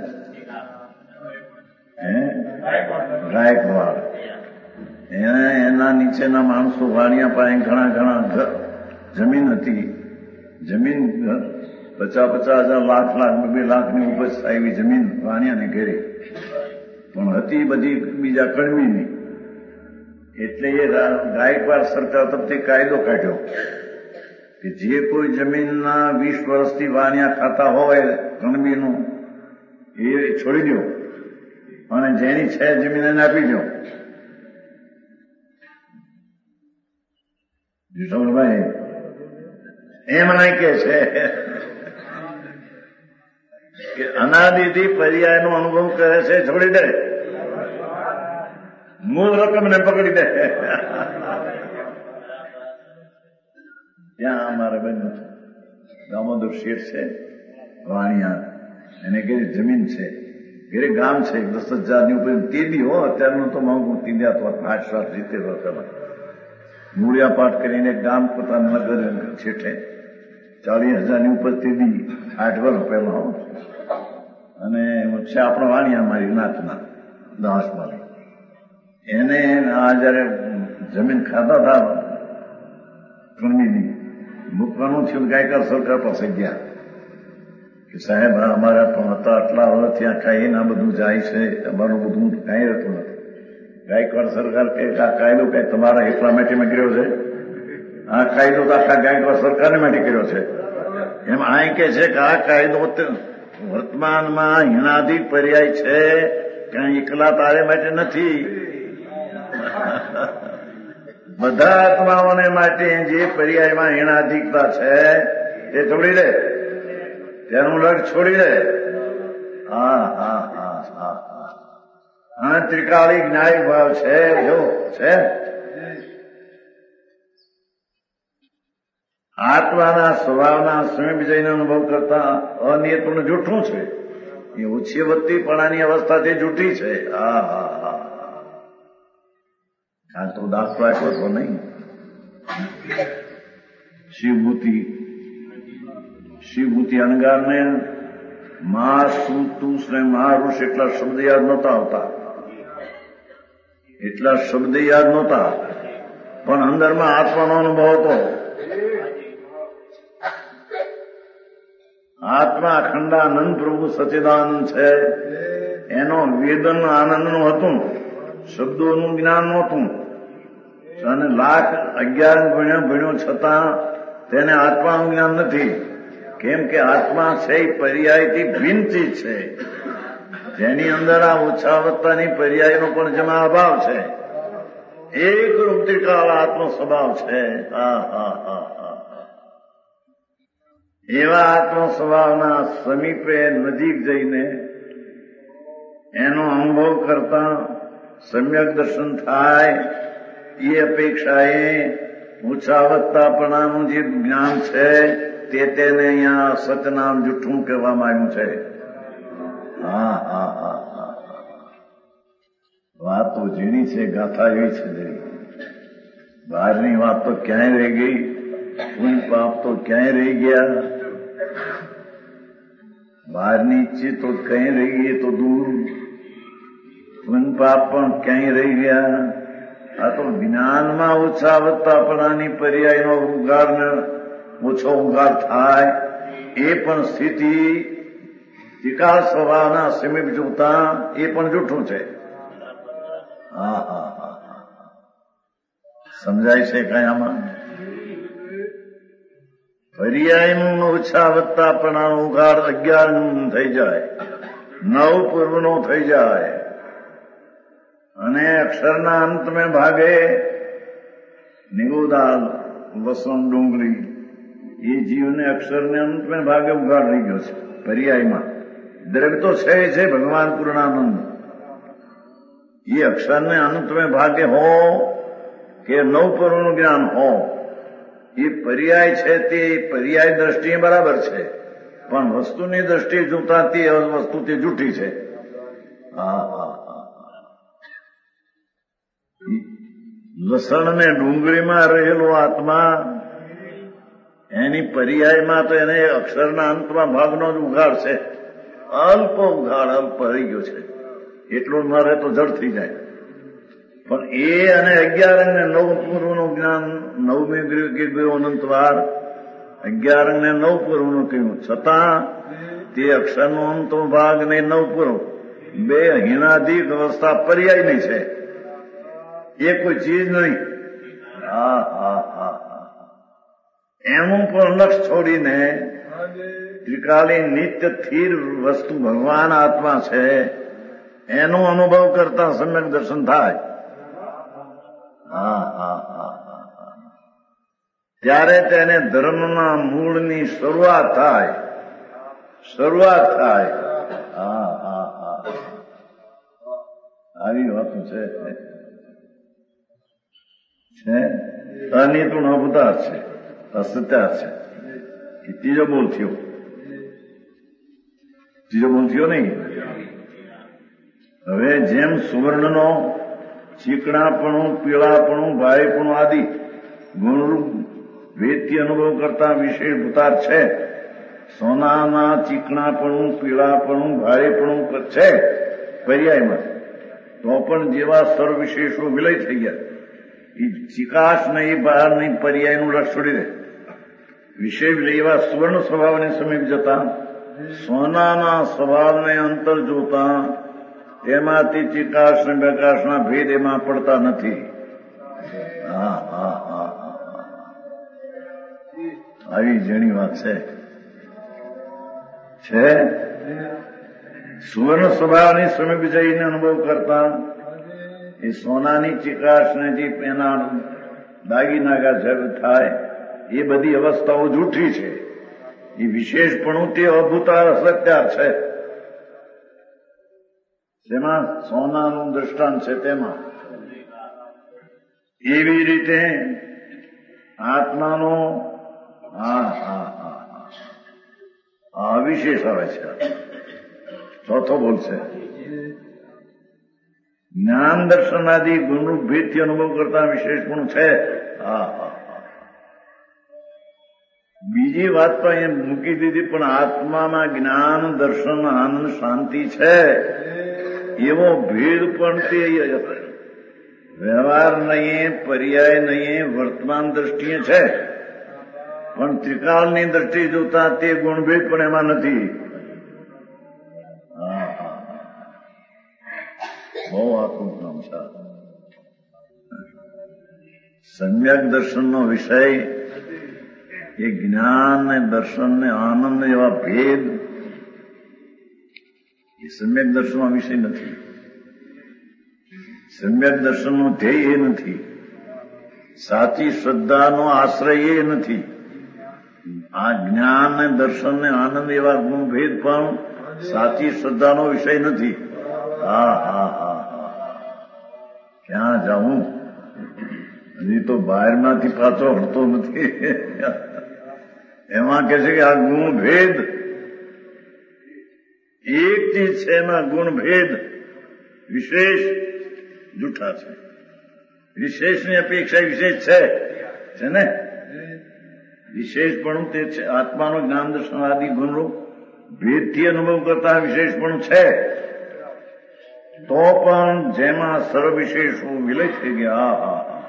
ગાયકવાડ, એના નીચેના માણસો વાણિયા પાસે ઘણા જમીન હતી. જમીન 50,000 લાખ 2 લાખની ઉપજ થાય એવી જમીન વાણિયાને ઘેરે પણ હતી બધી બીજા કણવીની. એટલે એ ગાયકવાડ સરકાર તરફથી કાયદો કાઢ્યો કે જે કોઈ જમીનના 20 વર્ષથી વાણિયા ખાતા હોય કણવીનું એ છોડી દો અને જેની છે જમીન એને આપી દો. ભાઈ એમ નહીં કે છે કે અનાદિથી પર્યાયનો અનુભવ કરે છે, છોડી દે, મૂળ રકમને પકડી દે. ત્યાં અમારે બન્યું છે, દામોદર શેઠ છે વાણિયા, એને ઘેરે જમીન છે, ઘેરે ગામ છે 10,000ની ઉપર. તેદી હો અત્યારનું તો મોંઘું તીદ્યા તો 8-7 વર્ષમાં મૂળિયા પાઠ કરીને ગામ પોતાના નગર છેઠે 40,000ની ઉપર તેદી 8 વર્ષ પહેલા. અને છે આપણા વાણિયા મારી નાથના દાસમાં. એને આ જયારે જમીન ખાતા હતા કણવીની મૂકવાનું થયું, ગાયકવાડ સરકાર પાસે ગયા કે સાહેબ અમારા પણ હતા આટલા વર્ષ ત્યાં કાંઈ ના બધું જાય છે, અમારું બધું કાંઈ રહેતું નથી. ગાયકવાડ સરકાર કે આ કાયદો કઈ તમારા એટલા માટે મેં કર્યો છે? આ કાયદો તો આખા ગાયકવાડ સરકારને માટે કર્યો છે. એમ આ કે છે કે આ કાયદો વર્તમાનમાં હિનાધિક પર્યાય છે, ક્યાં એકલા તારે માટે નથી. બધા આત્માઓને માટે જે પર્યાયમાં હિણાધિકતા છે એ છોડી દે, તેનું લક્ષ છોડી દે. ત્રિકાળી જ્ઞાય ભાવ છે, એવો છે. આત્માના સ્વભાવના સમીપ જઈને અનુભવ કરતા અનિયત પણ જૂઠું છે. એ ઓછી વધતીપણાની અવસ્થા તે જૂઠી છે. આ તો દાખલો આપ્યો તો નહીં. શિવભૂતિ અણગારને મા શું તું ને મહારુષ એટલા શબ્દ યાદ નહોતા આવતા, એટલા શબ્દ યાદ નહોતા, પણ અંદરમાં આત્માનો અનુભવ હતો. આત્મા અખંડાનંદ પ્રભુ સચિદાનંદ છે. એનો વેદન આનંદનું હતું, શબ્દોનું જ્ઞાન નહોતું. અને 11 ભણ્યો છતાં તેને આત્માનું જ્ઞાન નથી. કેમ કે આત્મા છે એ પર્યાયથી ભિન્ન ચીજ છે, જેની અંદર આ ઓછાવત્તાની પર્યાયનો પણ જમા અભાવ છે. એક રૂપ ત્રિકાળ આત્મ સ્વભાવ છે. એવા આત્મ સ્વભાવના સમીપે નજીક જઈને એનો અનુભવ કરતા સમ્યક દર્શન થાય એ અપેક્ષાએ ઓછા વધતાપણાનું જે જ્ઞાન છે તેને અહીંયા સતનામ જૂઠું કહેવામાં આવ્યું છે. હા હા હા હા, વાત તો ઝીણી છે, ગાથા એવી છે જરી. બહારની વાત તો ક્યાંય રહી ગઈ, પુણ્ય પાપ તો ક્યાંય રહી ગયા, બહારની ઈચ્છે તો ક્યાંય રહી ગઈ તો દૂર, પુણ્ય પાપ પણ ક્યાંય રહી ગયા. આ તો જ્ઞાનમાં ઓછા વધતાપણાની પર્યાયનો ઉગાર ને ઓછો ઉગાર થાય એ પણ સ્થિતિ વિકાસ સ્વભાવના સમીપ જોતા એ પણ જૂઠું છે. હા હા હા હા, સમજાય છે કઈ આમાં? પર્યાયનું ઓછા વધતાપણાનો ઉગાર 11 થઈ જાય, 9 પૂર્વનો થઈ જાય અને અક્ષરના અંતમે ભાગે નિગોદાલ વસણ ડુંગળી એ જીવને અક્ષરને અંતમે ભાગે ઉગાડ રહી ગયો છે. પર્યાયમાં દ્રવ્ય તો છે ભગવાન પૂર્ણાનંદ. એ અક્ષરને અંતમે ભાગે હો કે 9 પૂર્વનું જ્ઞાન હો, એ પર્યાય છે તે પર્યાય દ્રષ્ટિએ બરાબર છે, પણ વસ્તુની દ્રષ્ટિએ જોતા તે વસ્તુ તે જૂઠી છે. હા હા હા, લસણ ને ડુંગળીમાં રહેલો આત્મા એની પર્યાયમાં તો એને અક્ષરના અંતમાં ભાગનો જ ઉઘાડ છે, અલ્પ ઉઘાડ, અલ્પ રહી ગયો છે. એટલો ન રહે તો જડ થઈ જાય. પણ એ અને 11 ને 9 પૂર્વનું જ્ઞાન 9મી કે ગયો અનંતવાર, 11 ને 9 પૂર્વનું કહ્યું, છતાં તે અક્ષરનો અંત ભાગ ને 9 પૂર્વ બે હીનાધિક અવસ્થા પર્યાયની છે, એ કોઈ ચીજ નહીં. હા હા હા હા, એનું પણ લક્ષ છોડીને ત્રિકાલી નિત્ય સ્થિર વસ્તુ ભગવાન આત્મા છે એનો અનુભવ કરતા સમ્યક દર્શન થાય. હા હા હા હા, ત્યારે તેને ધર્મના મૂળની શરૂઆત થાય. હા હા હા, આવી વાતો છે. અનિતુણ અભૂતાર છે, અસત્યાર છે. એ ત્રીજો બોલ થયો નહીં. હવે જેમ સુવર્ણનો ચીકણાપણું, પીળાપણું, ભારેપણું આદિ ગુણરૂપ વેદથી અનુભવ કરતા વિશેષ ભૂતાર છે, સોનાના ચીકણાપણું, પીળાપણું, ભારેપણું છે પર્યાયમાં, તો પણ જેવા સર્વ વિશેષો વિલય થઈ ગયા. એ ચિકાશ નહીં, બહાર નહીં, પર્યાયનું લક્ષ છોડી દે. વિષય એવા સુવર્ણ સ્વભાવને સમીપ જતા સોનાના સ્વભાવને અંતર જોતા તેમાંથી ચિકાશ ને પ્રકાશના ભેદ એમાં પડતા નથી. હા હા હા હા, આવી જેણી વાત છે. સુવર્ણ સ્વભાવની સમીપ જઈને અનુભવ કરતા એ સોનાની ચિકાશને જે એના દાગીનાગા જગ થાય એ બધી અવસ્થાઓ જૂઠી છે. એ વિશેષપણું તે અભૂતાર અસત્યાર છે. જેમાં સોનાનું દ્રષ્ટાંત છે તેમાં એવી રીતે આત્માનો વિશેષ આવે છે. ચોથો બોલશે જ્ઞાન દર્શનાદિ ગુણરૂપ ભેદથી અનુભવ કરતા વિશેષપણું છે. બીજી વાત તો અહીંયા મૂકી દીધી, પણ આત્મામાં જ્ઞાન દર્શન આનંદ શાંતિ છે એવો ભેદ પણ તે વ્યવહાર નહીં, પર્યાય નહીં, વર્તમાન દ્રષ્ટિએ છે, પણ ત્રિકાળની દ્રષ્ટિએ જોતા તે ગુણભેદ પણ એમાં નથી. બહુ આખું કામ છે. સમ્યક દર્શનનો વિષય એ જ્ઞાન ને દર્શન ને આનંદ એવા ભેદ એ સમ્યક દર્શનનો વિષય નથી. સમ્યક દર્શનનો ધ્યેય એ નથી, સાચી શ્રદ્ધાનો આશ્રય એ નથી. આ જ્ઞાન ને દર્શન ને આનંદ એવા ગુણ ભેદ પણ સાચી શ્રદ્ધાનો વિષય નથી. હા હા હા હા, ક્યાં જાઉં? હજી તો બહારમાંથી પાછો હટતો નથી. એમાં કે છે કે આ ગુણ ભેદ એક ચીજ છે, એમાં ગુણ ભેદ વિશેષ જૂઠા છે. વિશેષની અપેક્ષા વિશેષ છે ને? વિશેષપણું તે છે આત્માનો જ્ઞાન દર્શન આદિ ગુણો ભેદથી અનુભવ કરતા વિશેષપણું છે. તો પણ જેમાં સર્વવિશેષો વિલય થઈ ગયા, હા હા,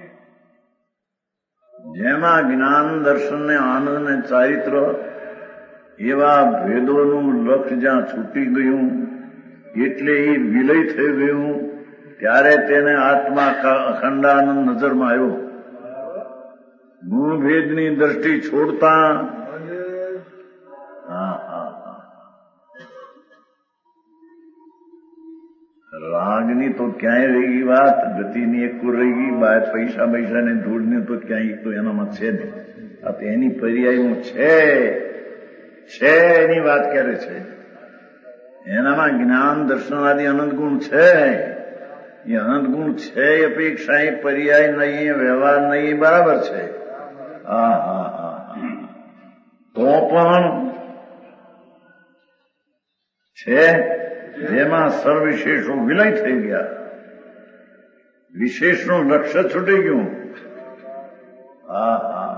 જેમાં જ્ઞાન દર્શન ને આનંદ ને ચારિત્ર એવા ભેદોનું લક્ષ્ય જ્યાં છૂટી ગયું, એટલે એ વિલય થઈ ગયું, ત્યારે તેને આત્મા અખંડાનંદ નજરમાં આવ્યો. ગુણભેદની દ્રષ્ટિ છોડતા હા હા હા, રાગની તો ક્યાંય રહી ગઈ વાત, ગતિની એક રહી ગઈ, પૈસા પૈસાની ધૂળની તો ક્યાંય તો એનામાં છે નહીં. આ તો એની પર્યાયમાં છે એની વાત કરે છે. એનામાં જ્ઞાન દર્શન આદિ અનંત ગુણ છે. એ અનંત ગુણ છે, અપેક્ષા એ પર્યાય નહીં, વ્યવહાર નહીં, બરાબર છે. હા હા હા, તો પણ છે જેમાં સર્વવિશેષો વિલય થઈ ગયા, વિશેષનું લક્ષ્ય છૂટી ગયું. હા હા,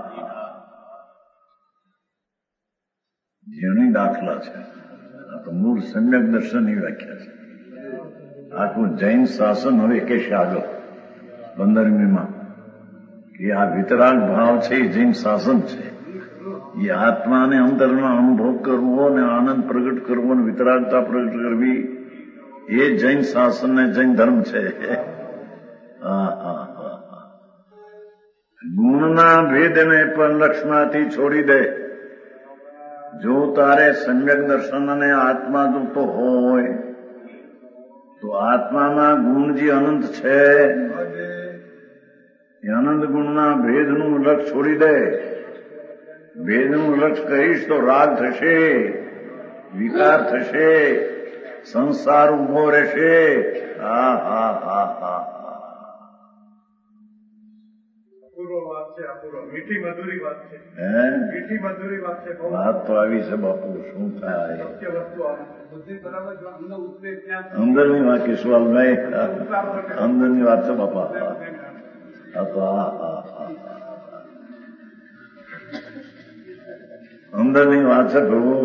જેની દાખલા છે. આ તો મૂળ સમ્યક દર્શનની વ્યાખ્યા છે. આખું જૈન શાસન હવે કે છે આગળ 15મીમાં કે આ વિતરાગ ભાવ છે એ જૈન શાસન છે. એ આત્માને અંતરમાં અનુભવ કરવો ને આનંદ પ્રગટ કરવો ને વિતરાગતા પ્રગટ કરવી, એ જૈન શાસન ને જૈન ધર્મ છે. હા હા હા, ગુણના ભેદને પણ લક્ષ્યમાંથી છોડી દે. જો તારે સમ્યક દર્શન અને આત્મા જોતો હોય તો આત્મામાં ગુણ જે અનંત છે એ અનંત ગુણના ભેદનું લક્ષ્ય છોડી દે. ભેદનું લક્ષ્ય કહીશ તો રાગ થશે, વિકાર થશે, સંસાર ઉભો રહેશે. હા હા હા હા, મીઠી મધુરી વાત છે. મીઠી મધુરી વાત છે. વાત તો આવી છે બાપુ, શું થાય? અંદરની વાત કેશવાલભાઈ, અંદરની વાત છે બાપા. હા તો અંદરની વાત છે પ્રભુ.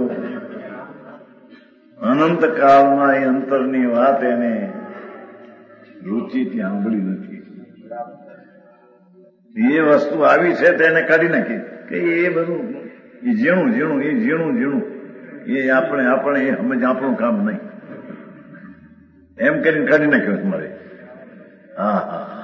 અનંત કાળમાં એ અંતરની વાત એને રુચિથી સાંભળી નથી. એ વસ્તુ આવી છે તેને કાઢી નાખી કે એ બધું એ ઝીણું એ આપણે એ સમજ આપણું કામ નહીં એમ કરીને કાઢી નાખ્યું તમારે. હા હા,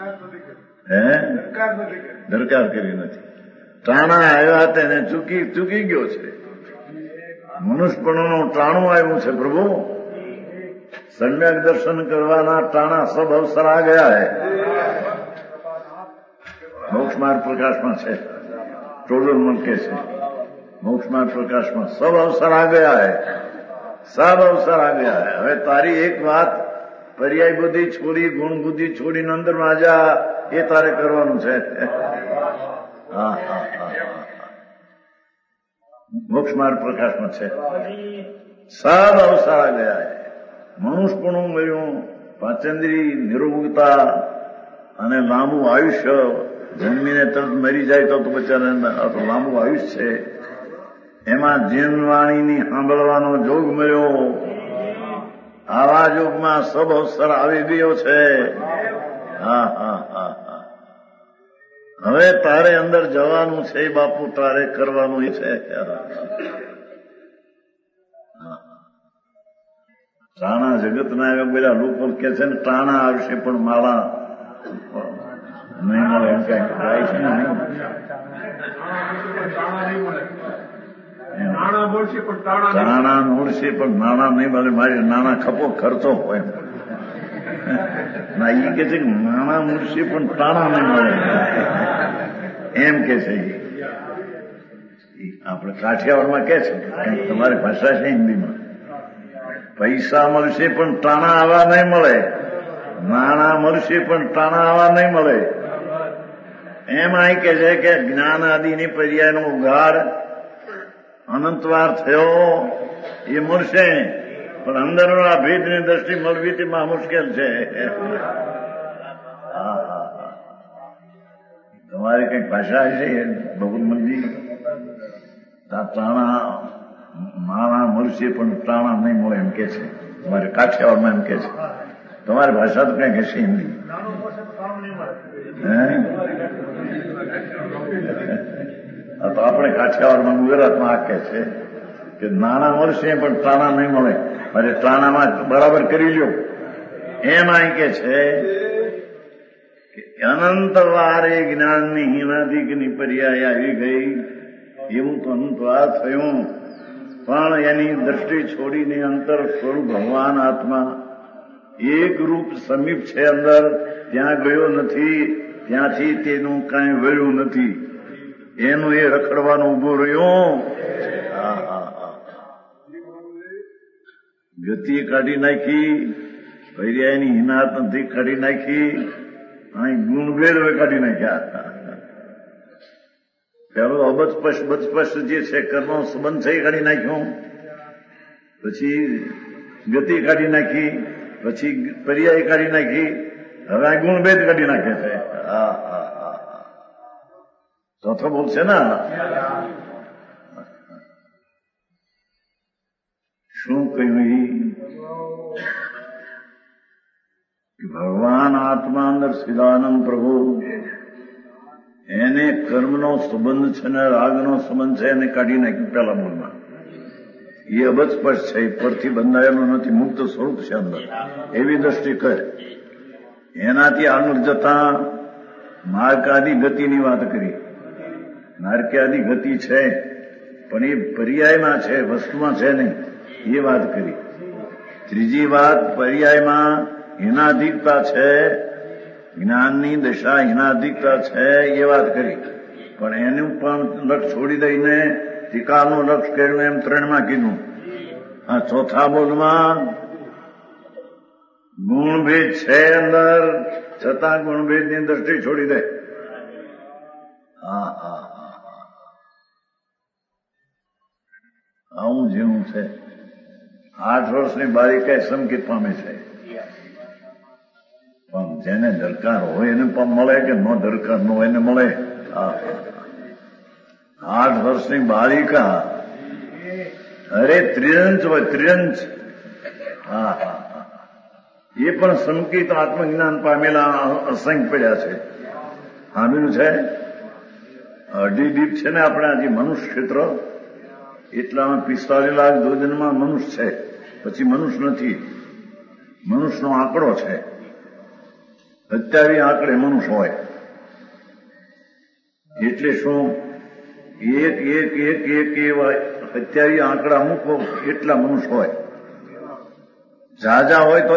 દરકાર કરી નથી. ટાણા આવ્યા તેને ચૂકી ગયો છે. મનુષ્યપણુનું ટાણું આવ્યું છે પ્રભુ. સમ્યક દર્શન કરવાના ટાણા સબ અવસર આ ગયા હે. મોક્ષમાર્ગ પ્રકાશમાં છે, ટોડલ કે છે મોક્ષમાર્ગ પ્રકાશમાં સબ અવસર આ ગયા હે, સબ અવસર આ ગયા હે. હવે તારી એક વાત પર્યાય બુદ્ધિ છોડી, ગુણ બુદ્ધિ છોડીને અંદરમાં જા, એ તારે કરવાનું છે. હા હા હા, મોક્ષમાર્ગ પ્રકાશમાં છે. સબ અવસર આ ગયા હે. મનુષ્યપણું મળ્યું, પાંચેન્દ્રી નિરોગતા અને લાંબુ આયુષ્ય. જન્મીને તરત મરી જાય તો બચારાને લાંબુ આયુષ્ય છે. એમાં જીનવાણીની સાંભળવાનો જોગ મળ્યો. આવા જોગમાં સબ અવસર આવી ગયો છે. હા હા હા હા, હવે તારે અંદર જવાનું છે બાપુ, તારે કરવાનું છે. ટાણા જગતના આવ્યા બધા લોકો કે છે ને ટાણા આવશે પણ માળા નહીં મળે એમ કઈ ગાય છે ને. ટાણા નોડશે પણ નાણા નહીં મળે. મારી નાણા ખપો ખર્ચો હોય ના, એ કે છે કે નાણા મૂળશે પણ ટાણા નહીં મળે એમ કે છે. આપણે કાઠિયાવાડમાં કે છે તમારી ભાષા છે હિન્દીમાં, પૈસા મળશે પણ ટાણા આવા નહીં મળે, નાણાં મળશે પણ ટાણા આવા નહીં મળે. એમ અહીં કે છે કે જ્ઞાન આદિની પર્યાયનો ઉઘાડ અનંતવાર થયો એ મળશે, પણ અંદરનો આ ભેદની દ્રષ્ટિ મળવી તેમાં મુશ્કેલ છે. તમારી કઈક ભાષા છે ભગવનજી, ટાણા નાણાં મળશે પણ ટાણા નહીં મળે એમ કે છે. તમારે કાઠિયાવાડમાં એમ કે છે. તમારી ભાષા તો કઈક હશે હિન્દી. તો આપણે કાઠિયાવાડમાં ગુજરાતમાં આ કે છે કે નાણાં મળશે પણ ટાણા નહીં મળે, અરે ટાણામાં બરાબર કરી લ્યો. એમ અહીં કે છે કે અનંત વાર એ જ્ઞાનની હિનાધિકની પર્યાય આવી ગઈ, એવું તો અનંતવાર થયું, પણ એની દ્રષ્ટિ છોડીને અંતર સ્વરૂપ ભગવાન આત્મા એક રૂપ સમીપ છે અંદર, ત્યાં ગયો નથી, ત્યાંથી તેનું કાંઈ વળ્યું નથી, એનું એ રખડવાનું ઉભું રહ્યું. ગતિ કાઢી નાખી, પર્યાયની હિનાત નથી કાઢી નાખી, અહીં ગુણભેદ કાઢી નાખ્યા. પેલો અબસ્પષ્ટ જે છે કર્મનો સંબંધ છે એ કાઢી નાખ્યો, પછી ગતિ કાઢી નાખી, પછી પર્યાય કાઢી નાખી, હવે આ ગુણભેદ કાઢી નાખે છે. ચોથો બોલ છે ને, શું કહ્યું? ભગવાન આત્મા અંદર સચ્ચિદાનંદ પ્રભુ, એને કર્મનો સંબંધ છે ને રાગનો સંબંધ છે એને કાઢી નાખ્યું પેલા બોલમાં. એ અબસ્પષ્ટ છે, પરથી બંધાયેલો નથી, મુક્ત સ્વરૂપ છે અંદર, એવી દ્રષ્ટિ કરે. એનાથી આગળ જતા માર્ગાદી ગતિની વાત કરી. નારક્યાદી ગતિ છે પણ એ પર્યાયમાં છે, વસ્તુમાં છે નહીં, એ વાત કરી. ત્રીજી વાત પર્યાયમાં હિનાધિકતા છે, જ્ઞાનની દશા હિનાધિકતા છે એ વાત કરી, પણ એનું પણ લક્ષ છોડી દઈને ટીકાનું લક્ષ કર્યું, એમ ત્રણમાં કીધું. આ ચોથા બોલમાં ગુણભેદ છે અંદર, છતાં ગુણભેદની દ્રષ્ટિ છોડી દે. આવું જેવું છે. 8 વર્ષની બાળકી સંકેત પામે છે, પણ જેને દરકાર હોય એને પણ મળે, કે ન દરકાર ન હોય એને મળે. 8 વર્ષની બાળિકા, અરે ત્રિરંચ હોય, ત્રિરંચ. એ પણ સંકેત આત્મજ્ઞાન પામેલા અસંખ્ય પડ્યા છે. સાંભળ્યું છે? અઢી દીપ છે ને આપણે આજે મનુષ્ય ક્ષેત્ર, એટલામાં 45 લાખ જોજનમાં મનુષ્ય છે, પછી મનુષ્ય નથી. મનુષ્યનો આંકડો છે, 27 આંકડે મનુષ્ય હોય. એટલે શું? એક એક એક એક એવા 27 આંકડા મૂકો એટલા મનુષ્ય હોય. ઝાઝા હોય તો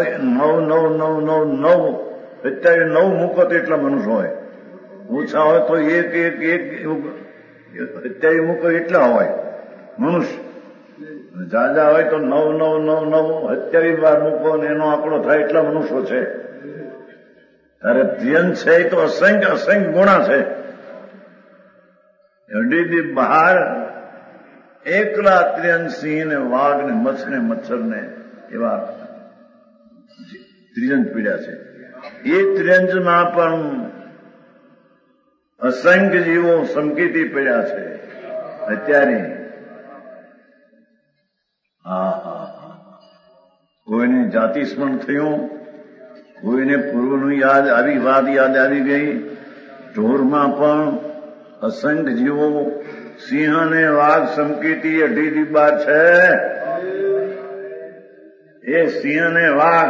9 27 મૂકો તો એટલા મનુષ્ય હોય. ઓછા હોય તો એક એક એક 27 મૂકો એટલા હોય મનુષ્ય. ઝાઝા હોય તો 9 27 વાર મૂકો અને એનો આંકડો થાય એટલા મનુષ્યો છે. ત્યારે ધ્યન છે એ તો અસંખ્ય ગુણા છે. અડીથી બહાર એકલા ત્રિયન સિંહ ને વાઘ ને મચ્છ ને મચ્છર ને એવા ત્રિયંજ પીડ્યા છે. એ ત્રિયંજમાં પણ અસંખ્ય જીવો સંકેતી પડ્યા છે અત્યારે. કોઈને જાતિ સ્મરણ થયું, કોઈને પૂર્વનું યાદ આવી, વાત યાદ આવી ગઈ. ઢોરમાં પણ અસંખ્ય જીવો, સિંહ અને વાઘ સંકેતી અઢી દીબાર છે. એ સિંહ અને વાઘ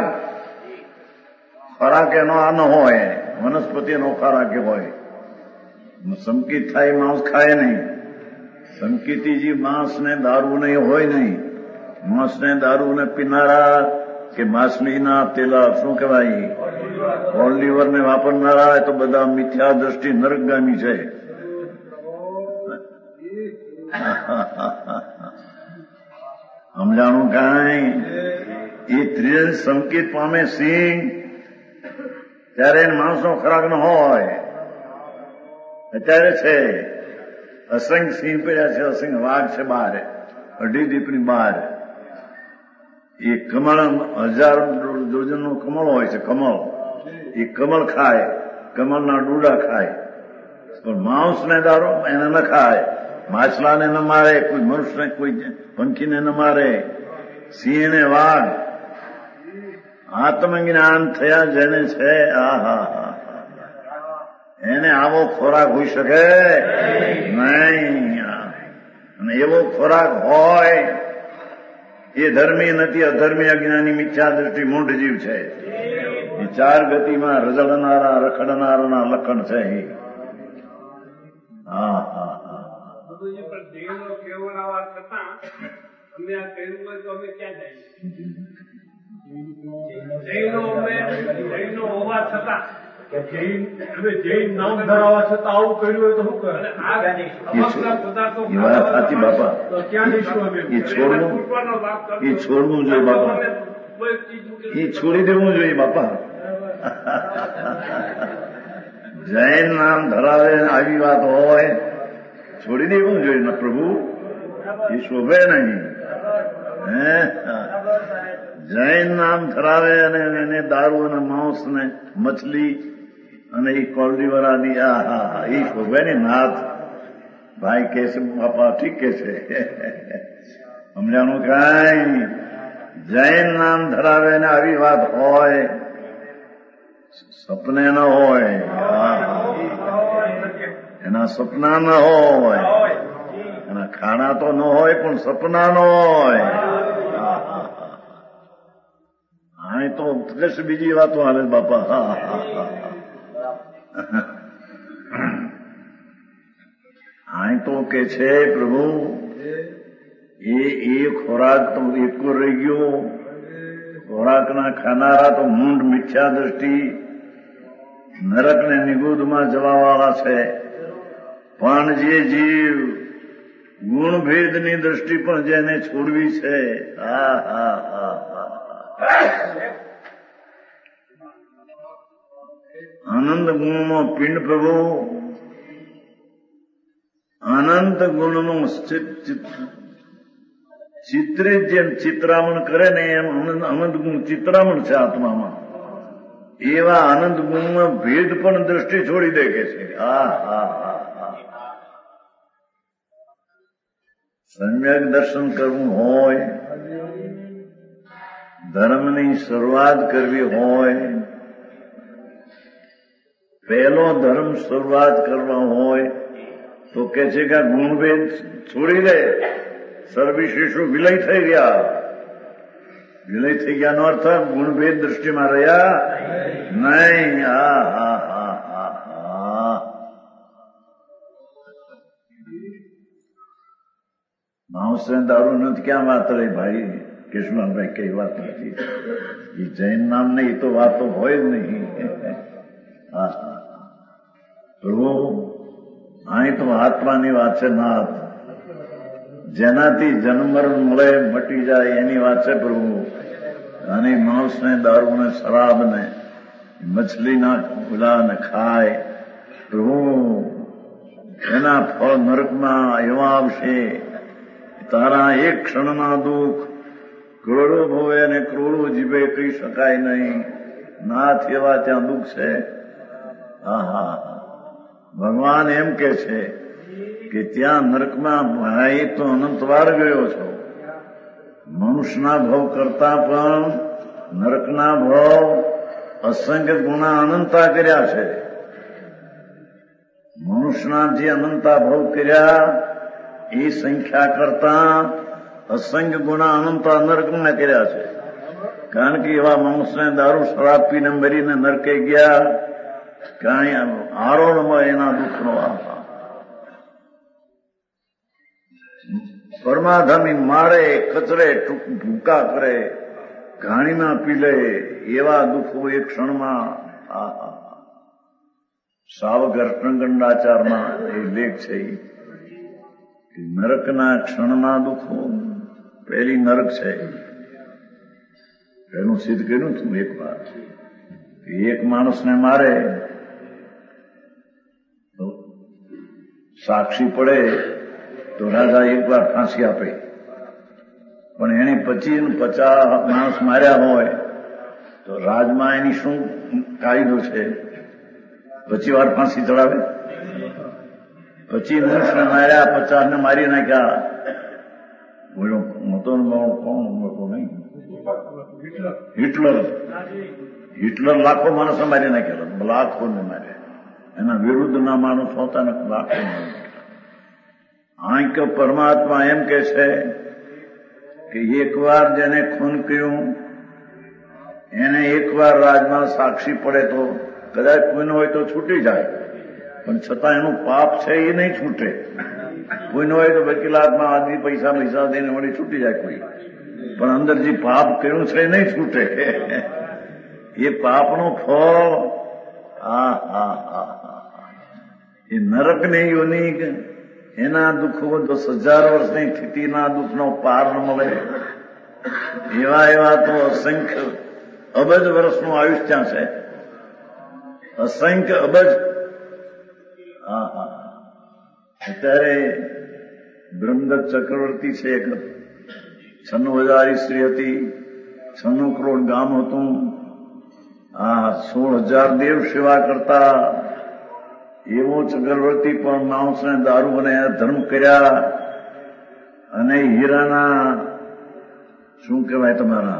ખોરાક એનો આ ન હોય, વનસ્પતિનો ખોરાક હોય. સંકેત થાય માંસ ખાય નહીં. સંકેતીજી માંસ ને દારૂ નહીં હોય નહીં. માંસ ને દારૂ ને પીનારા કે માછલીના પેલા શું કહેવાય ઓલ લીવર ને વાપરનારા તો બધા મિથ્યા દ્રષ્ટિ નરકગામી છે. સમજાણું કાંઈ? એ ત્રિજન સંકેત પામે સિંહ ત્યારે માણસનો ખોરાક ન હોય. અત્યારે છે અસંખ્ય સિંહ પડ્યા છે, અસંખ્ય વાઘ છે બહાર, અઢી દીપની બહાર. એ કમળ 1000 ડોઝનનું કમળ હોય છે. કમળ એ કમળ ખાય, કમળના ડૂડા ખાય, પણ માંસને દારો એને ન ખાય. માછલાને ન મારે, કોઈ મનુષ્યને, કોઈ પંખીને ન મારે. સિંહને વાઘ આત્મજ્ઞાન થયા જેને છે, આહા, એને આવો ખોરાક હોઈ શકે નહીં. અને એવો ખોરાક હોય એ ધર્મી નથી, અધર્મી, અજ્ઞાની, મિથ્યા દ્રષ્ટિ, મૂઢ જીવ છે. એ 4 ગતિમાં રઝળનારા, રખડનારાના લક્ષણ છે. હા હા હા. જૈનો કેવડાવા છતાં અમે આ કર્યું હોય તો અમે ક્યાં જઈએ? જૈનો હોવા છતાં, જૈન નામ ધરાવવા છતાં આવું કર્યું હોય તો શું કરે? એ વાત સાચી બાપા. ક્યાં જઈશું અમે? એ છોડવું જોઈએ બાપા. એ છોડી દેવું જોઈએ બાપા. જૈન નામ ધરાવે આવી વાત હોય છોડી દેવું જોઈએ ને પ્રભુ. એ શોભે નહીં. જૈન નામ ધરાવે અને એને દારૂ અને માંસ ને મછલી અને એ કોલરીવર આદિ, આહા, એ શોભે ને નાથ. ભાઈ કે છે બાપા, ઠીક કે છે. સમજાણું કાંઈ? જૈન નામ ધરાવે ને આવી વાત હોય, સપને ન હોય, એના સપના ન હોય, એના ખાણા તો ન હોય પણ સપના ન હોય. અહીં તો કશ બીજી વાતો હાલે બાપા. અહીં તો કે છે પ્રભુ એ ખોરાક તો એકો રહી ગયો. ખોરાકના ખાનારા તો મૂંઢ, મિથ્યા દ્રષ્ટિ, નરકને નિગુદમાં જવાવાળા છે. પણ જે જીવ ગુણભેદની દ્રષ્ટિ પણ જેને છોડવી છે, આનંદ ગુણનો પિંડ પ્રભુ, અનંત ગુણનું ચિત્રિત જેમ ચિત્રામણ કરે ને એમ અનંત ગુણ ચિત્રામણ છે આત્મામાં. એવા આનંદ ગુણમાં ભેદ પણ દ્રષ્ટિ છોડી દે કે છે. સમ્યક દર્શન કરવું હોય, ધર્મની શરૂઆત કરવી હોય, પહેલો ધર્મ શરૂઆત કરવા હોય તો કે છે કે ગુણભેદ છોડી દે. સર્વવિશેષો વિલય થઈ ગયા. વિલય થઈ ગયાનો અર્થ ગુણભેદ દ્રષ્ટિમાં રહ્યા નહીં. માણસને દારૂ નથી ક્યાં વાત રહી ભાઈ? કેશવભાઈ કઈ વાત નથી. એ જૈન નામ નહીં, એ તો વાતો હોય જ નહીં. પ્રભુ અહીં તો આત્માની વાત છે. નાથ જેનાથી જન્મ મરણ મળે, મટી જાય એની વાત છે પ્રભુ. અને માણસને દારૂને, શરાબને, મછલીના ગુલાને ખાય પ્રભુ, એના ફળ નરકમાં એવા આવશે. તારા એક ક્ષણના દુઃખ કરોડો ભવે અને કરોડો જીભે કહી શકાય નહીં. નાથ એવા ત્યાં દુઃખ છે. ભગવાન એમ કે છે કે ત્યાં નરકમાં ભાઈ તો અનંતવાર ગયો છો. મનુષ્યના ભવ કરતા પણ નરકના ભવ અસંખ્ય ગુણા અનંતા કર્યા છે. મનુષ્યના જે અનંતા ભવ કર્યા એ સંખ્યા કરતા અસંખ્ય ગુણા અનંતા નરકના કર્યા છે. કારણ કે એવા માણસને દારૂ શરાબ પીને મરીને નરકે ગયા, કાંઈ આરોણમાં એના દુઃખનો આશા. પરમાધામી મારે, કચરે, ભૂકા કરે, ઘાણીમાં પી લે, એવા દુઃખો એક ક્ષણમાં. સાવઘર ગંડાચારમાં એ લેખ છે નરકના ક્ષણના દુઃખો પહેલી નરક છે. એનું સિદ્ધ કર્યું હતું એક વાર. એક માણસને મારે તો સાક્ષી પડે તો રાજા એક વાર ફાંસી આપે, પણ એને 50 માણસ માર્યા હોય તો રાજમાં એની શું કાયદો છે? 25 વાર ફાંસી ચડાવે? 25 મનુષ્યને માર્યા, 50 ને મારી નાખ્યા. બોલો મોટો કોણ મોટો નહીં? હિટલર લાખો માણસો મારી નાખેલા, લાખોને માર્યા. એના વિરુદ્ધના માણસ હોતા ને લાખો મારી. આ કે પરમાત્મા એમ કે છે કે એકવાર જેને ખૂન કર્યું એને એકવાર રાજમાં સાક્ષી પડે તો કદાચ કોઈનો હોય તો છૂટી જાય, પણ છતાં એનું પાપ છે એ નહીં છૂટે. કોઈનો હોય તો વકીલાતમાં આદમી પૈસા દઈને વળી છૂટી જાય કોઈ, પણ અંદર જે પાપ કર્યું છે એ નહીં છૂટે. એ પાપનું ફળ એ નરક ને યોની એના દુઃખો 10,000 વર્ષની સ્થિતિના દુઃખનો પાર ન મળે. એવા તો અસંખ્ય અબજ વર્ષનું આયુષ્ય ત્યાં છે, અસંખ્ય અબજ. અત્યારે બ્રહ્મદત્ત ચક્રવર્તી છે, 96,000 સ્ત્રી હતી, 96 કરોડ ગામ હતું. 16,000 દેવ સેવા કરતા એવો ચક્રવર્તી પણ માણસને દારૂ અને ધર્મ કર્યા અને હીરાના શું કહેવાય તમારા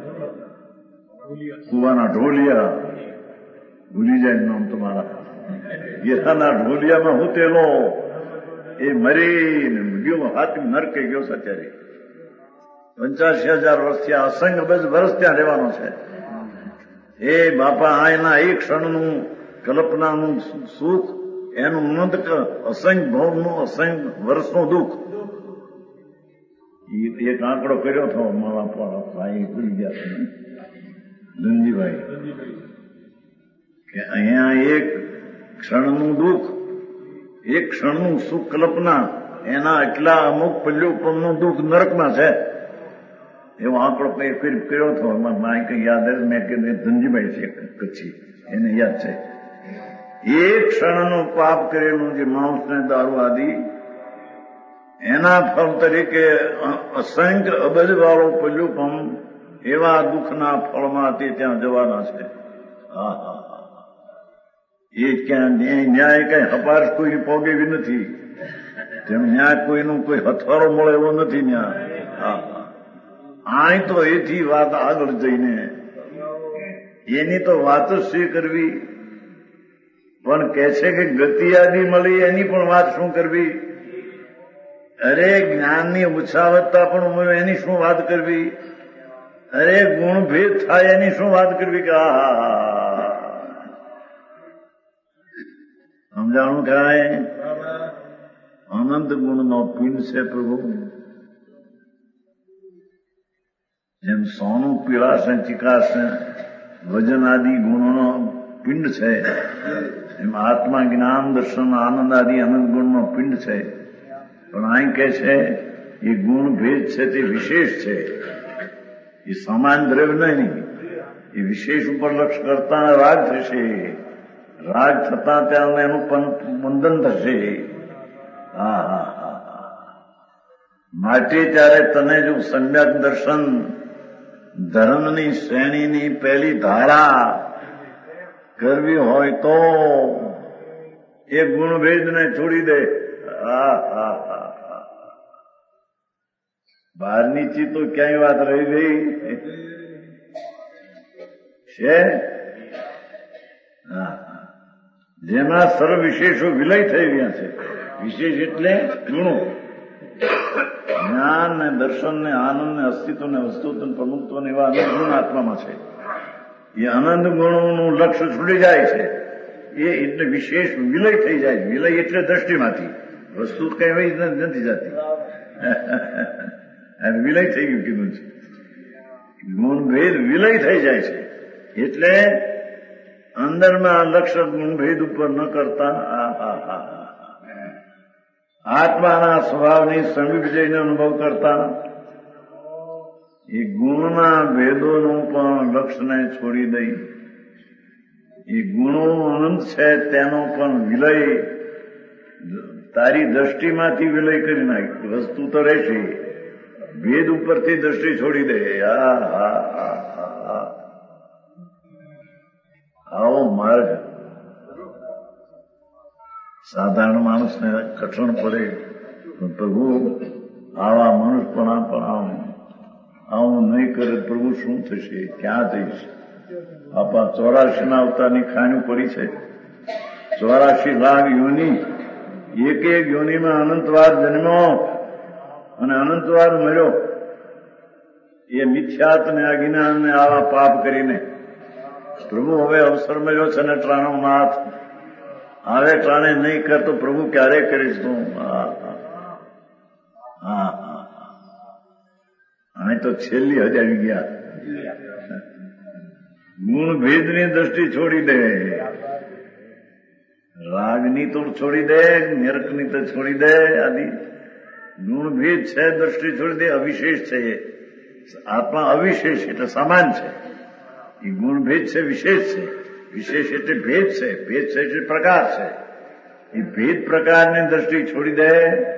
કુવાના ઢોલિયા, ભૂલી જાય નામ તમારા, હીરાના ઢોલિયામાં હું તેલો એ મરીને ગયો, હાથી નરકે ગયો. અત્યારે 85,000 વર્ષ ત્યાં, અસંખ્ય વર્ષ ત્યાં રહેવાનો છે. એ બાપા આ એના એક ક્ષણનું કલ્પનાનું સુખ, એનું અનંત અસંખ્ય ભવનું અસંખ્ય વર્ષનું દુઃખ. એક આંકડો કર્યો હતો મારા ભાઈ ભૂલી ગયા ધનજીભાઈ, કે અહીંયા એક ક્ષણનું દુઃખ, એક ક્ષણનું સુખ કલ્પના, એના એટલા અમુક પલ્યુપમનું દુઃખ નરકમાં છે. એવો આંકડો કર્યો હતો. મારે કઈ યાદ મેં કે ધનજીભાઈ છે કચ્છી, એને યાદ છે. એક ક્ષણનું પાપ કરેલું જે માણસને દારૂ આદિ, એના ફળ તરીકે અસંખ્ય અબજ વાળો પલ્યુપમ એવા દુઃખના ફળમાં તે ત્યાં જવાના છે. એ ક્યાં ન્યાય કઈ હપાર કોઈ પોગેવી નથી, તેમ ન્યાય કોઈનું કોઈ હથવારો મળે એવો નથી ન્યાય. આય તો એથી વાત આગળ જઈને એની તો વાત જ શી કરવી, પણ કે છે કે ગતિ આદિ મળી એની પણ વાત શું કરવી? અરે જ્ઞાનની ઉછાવતતા પણ મળે એની શું વાત કરવી? અરે ગુણ ભેદ થાય એની શું વાત કરવી? કે સમજાણું થાય. અનંત ગુણનો પિંડ છે પ્રભુ. જેમ સોનું પીળાશે ચીકાશે વજન આદિ ગુણોનો પિંડ છે, એમ આત્મા જ્ઞાન દર્શન આનંદ આદિ અનંત ગુણનો પિંડ છે. પણ અહીં કે છે એ ગુણ ભેદ છે તે વિશેષ છે, એ સમાન દ્રવ્ય નહીં. એ વિશેષ ઉપર લક્ષ કરતા રાગ થશે, રાગ થતા ત્યાં એનું બંધન થશે. માટે ત્યારે તને જો સમ્યક દર્શન ધર્મની શ્રેણીની પહેલી ધારા કરવી હોય તો એ ગુણભેદને છોડી દે. બહારની ચીજ તો ક્યાંય વાત રહી ગઈ છે. જેમાં સર્વ વિશેષો વિલય થઈ ગયા છે. વિશેષ એટલે ગુણો, જ્ઞાન ને દર્શન ને આનંદ ને અસ્તિત્વ ને વસ્તુત્વ પ્રમુખત્વ ને એવા અનંત ગુણ આત્મામાં છે. એ અનંત ગુણોનું લક્ષ્ય છૂટી જાય છે. એ એટલે વિશેષ વિલય થઈ જાય. વિલય એટલે દ્રષ્ટિમાંથી, વસ્તુ કઈ હોય નથી જતી. વિલય થઈ ગયું કીધું છે. ગુણભેદ વિલય થઈ જાય છે. એટલે અંદરમાં લક્ષ્ય ગુણભેદ ઉપર ન કરતા આત્માના સ્વભાવની સમીપ જઈને અનુભવ કરતા એ ગુણના ભેદોનું પણ લક્ષને છોડી દઈ એ ગુણો અનંત છે તેનો પણ વિલય તારી દ્રષ્ટિમાંથી વિલય કરી નાખી. વસ્તુ તો રહેશે, ભેદ ઉપરથી દ્રષ્ટિ છોડી દે. આવો માર્ગ સાધારણ માણસને કઠણ પડે. પ્રભુ આવા મનુષ્યપણા પણ આવું નહીં કરે પ્રભુ શું થશે, ક્યાં જઈશ? આપણા 84 અવતારની ખાણી પડી છે. 84 લાખ યોની, એક એક યોનીમાં અનંતવાર જન્મ્યો અને અનંતવાર મર્યો. એ મિથ્યાત્ને અજ્ઞાનને આવા પાપ કરીને પ્રભુ હવે અવસર મળ્યો છે ને ત્રાણો નાથ આવે ત્રાણે નહીં કરતો પ્રભુ ક્યારે કરીશ તું? અહીં તો છેલ્લી હજ આવી ગયા. ગુણ ભેદની દ્રષ્ટિ છોડી દે, રાગની તો છોડી દે, નરકની તો છોડી દે. આદિ ગુણ ભેદ છે, દ્રષ્ટિ છોડી દે. અવિશેષ છે, આત્મા અવિશેષ એટલે સમાન છે. એ ગુણ ભેદ છે, વિશેષ છે. વિશેષ એટલે ભેદ છે, ભેદ છે એટલે પ્રકાર છે. એ ભેદ પ્રકારની દ્રષ્ટિ છોડી દે.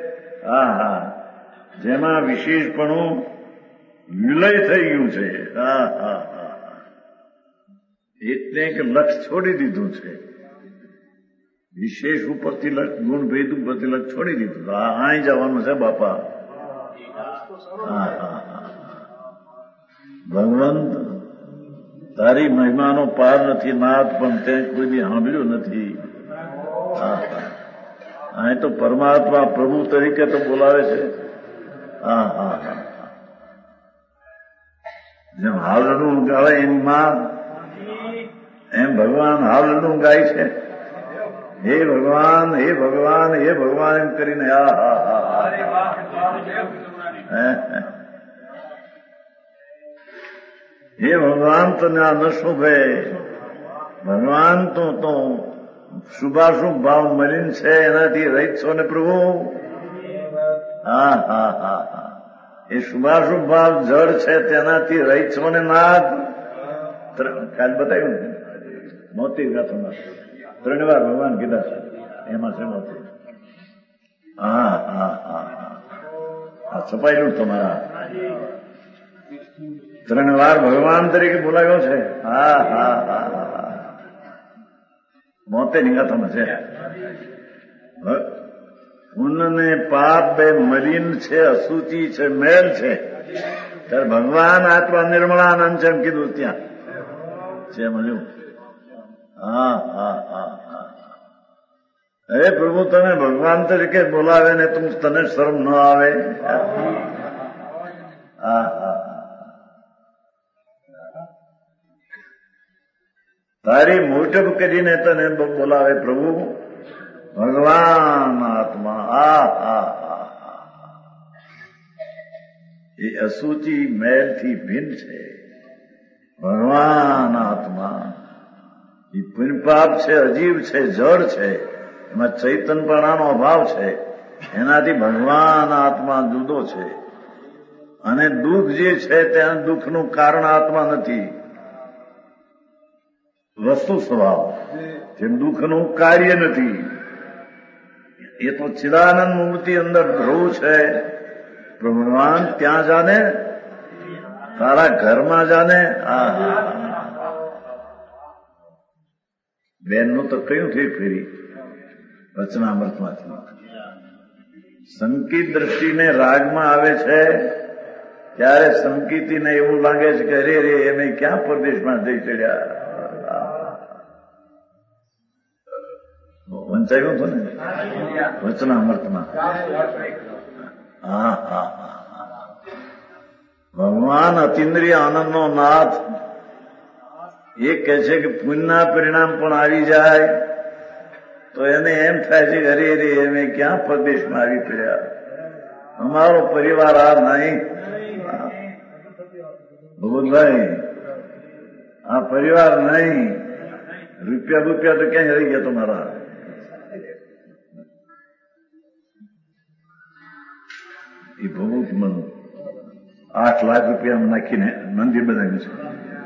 જેમાં વિશેષપણું વિલય થઈ ગયું છે. એટલે કે લક્ષ છોડી દીધું છે. વિશેષ ઉપરથી લક્ષ, ગુણ ભેદ ઉપરથી લક્ષ છોડી દીધું. અહીં જવાનું છે બાપા. ભગવંત તારી મહિમાનો પાર નથી નાથ, પણ તે કોઈ બી સાંભળ્યું નથી. અહીં તો પરમાત્મા પ્રભુ તરીકે તો બોલાવે છે. જેમ હાલરડું ગાવે એની માં, એમ ભગવાન હાલરડું ગાય છે. હે ભગવાન, હે ભગવાન, હે ભગવાન એમ કરીને. હે ભગવાન તને આ ન શોભે. ભગવાન તો શુભાશુભ ભાવ મલિન છે, એનાથી રહિત છો ને પ્રભુ. એ શુભાશુભ ભાવ જળ છે, તેનાથી રહિત છો ને નાથ. કાલ બતાવ્યું ને મોતી ગાથામાં 3 વાર ભગવાન કીધા છે, એમાં છે મોતી. આ છપાયેલું તમારા 3 વાર ભગવાન તરીકે બોલાવ્યો છે. મોતે નિગાથામાં છે. પુણ્ય પાપ બે મલિન છે, અશુચિ છે, મેલ છે. ત્યારે ભગવાન આત્મા નિર્મળાનંદ છે એમ કીધું ત્યાં છે મળ્યું. હે પ્રભુ તને ભગવાન તરીકે બોલાવે ને તું તને શરમ ન આવે? તારી મોટપ કરીને તને બોલાવે પ્રભુ ભગવાન આત્મા. એ અશુચિ મેલથી ભિન્ન છે. ભગવાન આત્મા એ પુણ્યપાપ છે, અજીવ છે, જળ છે, એમાં ચૈતન્યપણાનો અભાવ છે. એનાથી ભગવાન આત્મા જુદો છે. અને દુઃખ જે છે ત્યાં દુઃખનું કારણ આત્મા નથી, વસ્તુ સ્વભાવ. જેમ દુઃખનું કાર્ય નથી, એ તો ચિદાનંદ મૂર્તિ અંદર ધ્રુવ છે. ભગવાન ત્યાં જાને, તારા ઘરમાં જાને. બેનનું તો કયું થઈ ફેરી વચનામૃતમાંથી. સંકિત દ્રષ્ટિને રાગમાં આવે છે ત્યારે સંકિતીને એવું લાગે છે કે અરે રે એમે ક્યાં પરદેશમાં જઈ ચડ્યા. વંચાયું હતું ને વચનામૃતમાં. ભગવાન અતિન્દ્રિય આનંદનો નાથ એ કહે છે કે પુણ્યના પરિણામ પણ આવી જાય તો એને એમ થાય છે કે અરે રે એમે ક્યાં પરદેશમાં આવી પડ્યા. અમારો પરિવાર આ નહીં ભગવતભાઈ, આ પરિવાર નહીં. રૂપિયા તો ક્યાં રહી ગયા તમારા? એ ભભૂત મન 8 લાખ રૂપિયા નાખીને મંદિર બનાવ્યું છે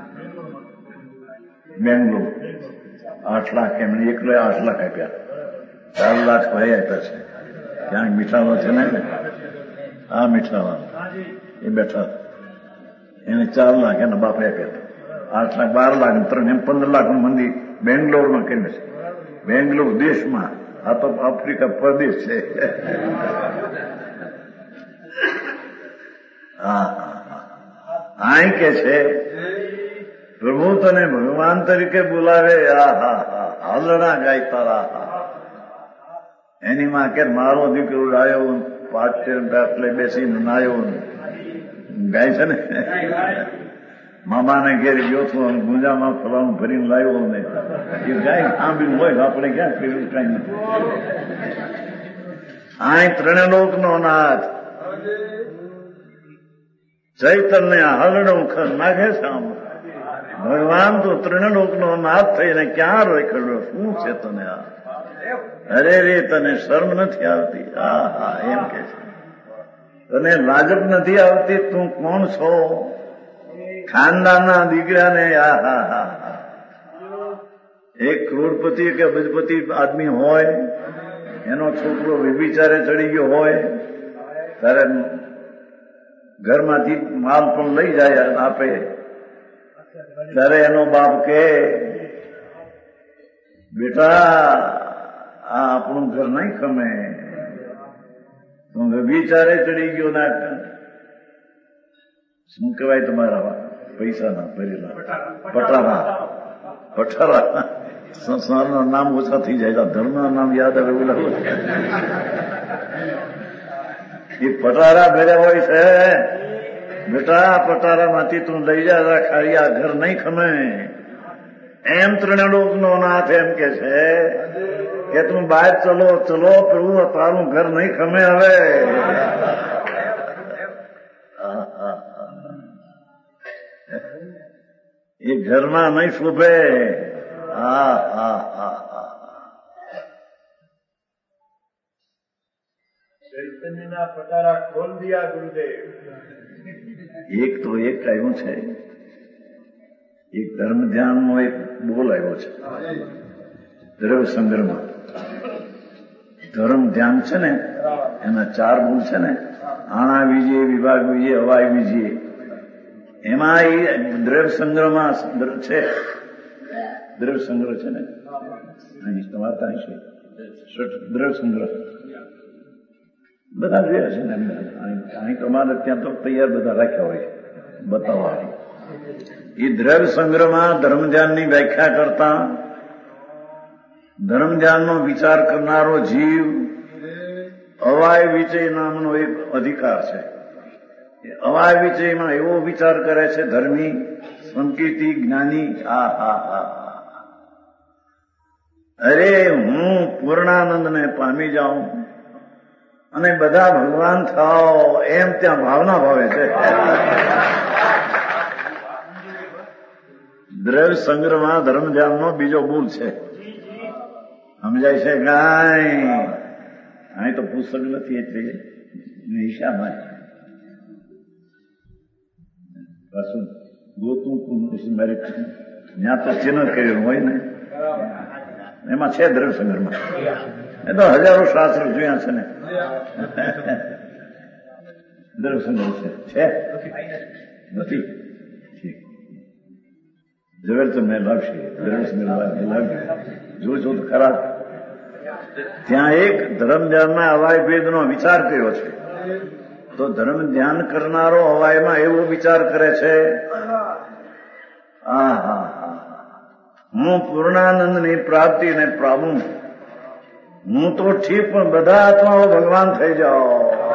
બેંગ્લોર. 8 લાખ એમણે એકલો 8 લાખ આપ્યા. 4 લાખ ભાઈ આપ્યા છે. ક્યાંક મીઠાવા છે ને, આ મીઠાવા એ બેઠા, એને 4 લાખ એના બાપે આપ્યા. 8 લાખ 12 લાખ 3 એમ 15 લાખનું મંદિર બેંગ્લોરમાં કર્યું છે. બેંગ્લોર દેશમાં, આ તો આફ્રિકા પ્રદેશ છે. આ કે છે પ્રભુ તને ભગવાન તરીકે બોલાવે. હાલણા ગાય તારા. એની માં કે મારો દીકરો આવ્યો, પાટલે બેસીને નાયો ગાય છે ને. મામાને ઘેર ગયો છું અને ગુંજામાં ફલાણું ભરીને લાવ્યો ને એ ગાય સાંભળ્યું હોય આપણે ક્યાં કર્યું કઈ નથી. આ ત્રણે લોકનો નાથ ચૈતન્ય હલડો નાખે છે. આમ ભગવાન તો ત્રણલોકનો નાથ થઈને ક્યાં રોકડ્યો? શું છે તને આ? અરે રે, તને શરમ નથી આવતી? એમ કે છે. તને લાજબ નથી આવતી? તું કોણ છો? ખાનદાનના દીકરાને એક કરોડપતિ કે અબજપતિ આદમી હોય, એનો છોકરો વ્યભિચારે ચડી ગયો હોય, ત્યારે ઘરમાંથી માલ પણ લઈ જાય આપે, ત્યારે એનો બાપ કે બેટા આ આપણું ઘર નહીં ખમે, તું વ્યભિચારે ચડી ગયો. ના શું કહેવાય તમારા પૈસાના ભરેલા પટારા. સંસારના નામ ઓછા થઈ જાય, ધર્મના નામ યાદ આવે એવું લાગે. એ પટારા ભર્યા હોય છે. બેટા પટારામાંથી તું લઈ જા, ખાલી આ ઘર નહીં ખમે. એમ ત્રણલોકનો નાથ એમ કે છે કે તું બહાર ચલો ચલો, પ્રભુ તારું ઘર નહીં ખમે. હવે એ ઘરમાં નહીં શોભે. ચૈતન્યના પટારા ખોલ દિયા ગુરુદેવ. એક તો એક આવ્યું છે, એક ધર્મ ધ્યાનનો એક બોલ આવ્યો છે દ્રવ્ય સંગ્રહમાં. ધર્મ ધ્યાન છે ને એના 4 બોલ છે ને, આણા વિજય, વિભાગ વિજય, હવાય વિજય. એમાં એ દ્રવ્ય સંગ્રહમાં છે. દ્રવ્ય સંગ્રહ છે ને, તમારે ત્યાં છે દ્રવ્ય સંગ્રહ. બધા જોયા છે ને. અહીં તમારે ત્યાં તો તૈયાર બધા રાખ્યા હોય બતાવવા. એ દ્રવ્ય સંગ્રહમાં ધર્મ ધ્યાનની વ્યાખ્યા કરતા, ધર્મ ધ્યાનનો વિચાર કરનારો જીવ અવાય વિચય નામનો એક અધિકાર છે. અવાય વિચયમાં એવો વિચાર કરે છે ધર્મી, સંકીર્તિ, જ્ઞાની. અરે હું પૂર્ણાનંદને પામી જાઉં અને બધા ભગવાન થાઓ, એમ ત્યાં ભાવના ભાવે છે. દ્રવ્ય સંગ્રહમાં ધર્મ ધ્યાનનો બીજો બોલ છે. સમજાય છે કાંઈ? અહીં તો પુસ્તક નથી એટલે નિશામાં પાછું ગોતું મારે ત્યાં તો ચિહ્ન કર્યું હોય ને, એમાં છે દ્રવ્ય સંગ્રહમાં. એ તો હજારો શાસ્ત્રો જોયા છે ને. દ્રવ્ય સંગ્રહ છે નથી? ઝવેર તો મેં લાવશે દ્રવ્ય સંગ્રહ લાવશે. જોજો તો ખરા. ત્યાં એક ધર્મ ધ્યાનના અવાય ભેદનો વિચાર કર્યો છે. તો ધર્મ ધ્યાન કરનારો હવાયમાં એવો વિચાર કરે છે, હું પૂર્ણાનંદની પ્રાપ્તિને પામું. હું તો ઠીક, પણ બધા આત્માઓ ભગવાન થઈ જાઓ.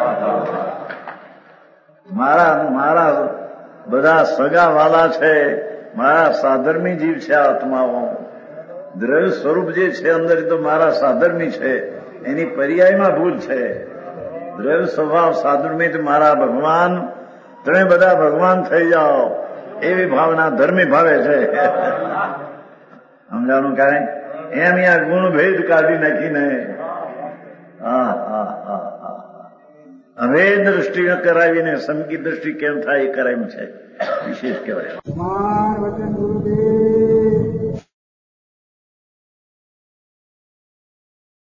મારા બધા સગા વાલા છે, મારા સાધર્મી જીવ છે આત્માઓ. દ્રવ્ય સ્વરૂપ જે છે અંદર તો મારા સાધર્મી છે, એની પર્યાયમાં ભૂલ છે. દ્રવ્ય સ્વભાવ સાધર્મી મારા ભગવાન, તમે બધા ભગવાન થઈ જાઓ એવી ભાવના ધર્મી ભાવે છે. સમજાણું કાંઈ? એમ આ ગુણ ભેદ કાઢી નાખીને અભેદ દૃષ્ટિ કરાવીને સમકી દૃષ્ટિ કેમ થાય એ કરાયું છે વિશેષ કહેવાય.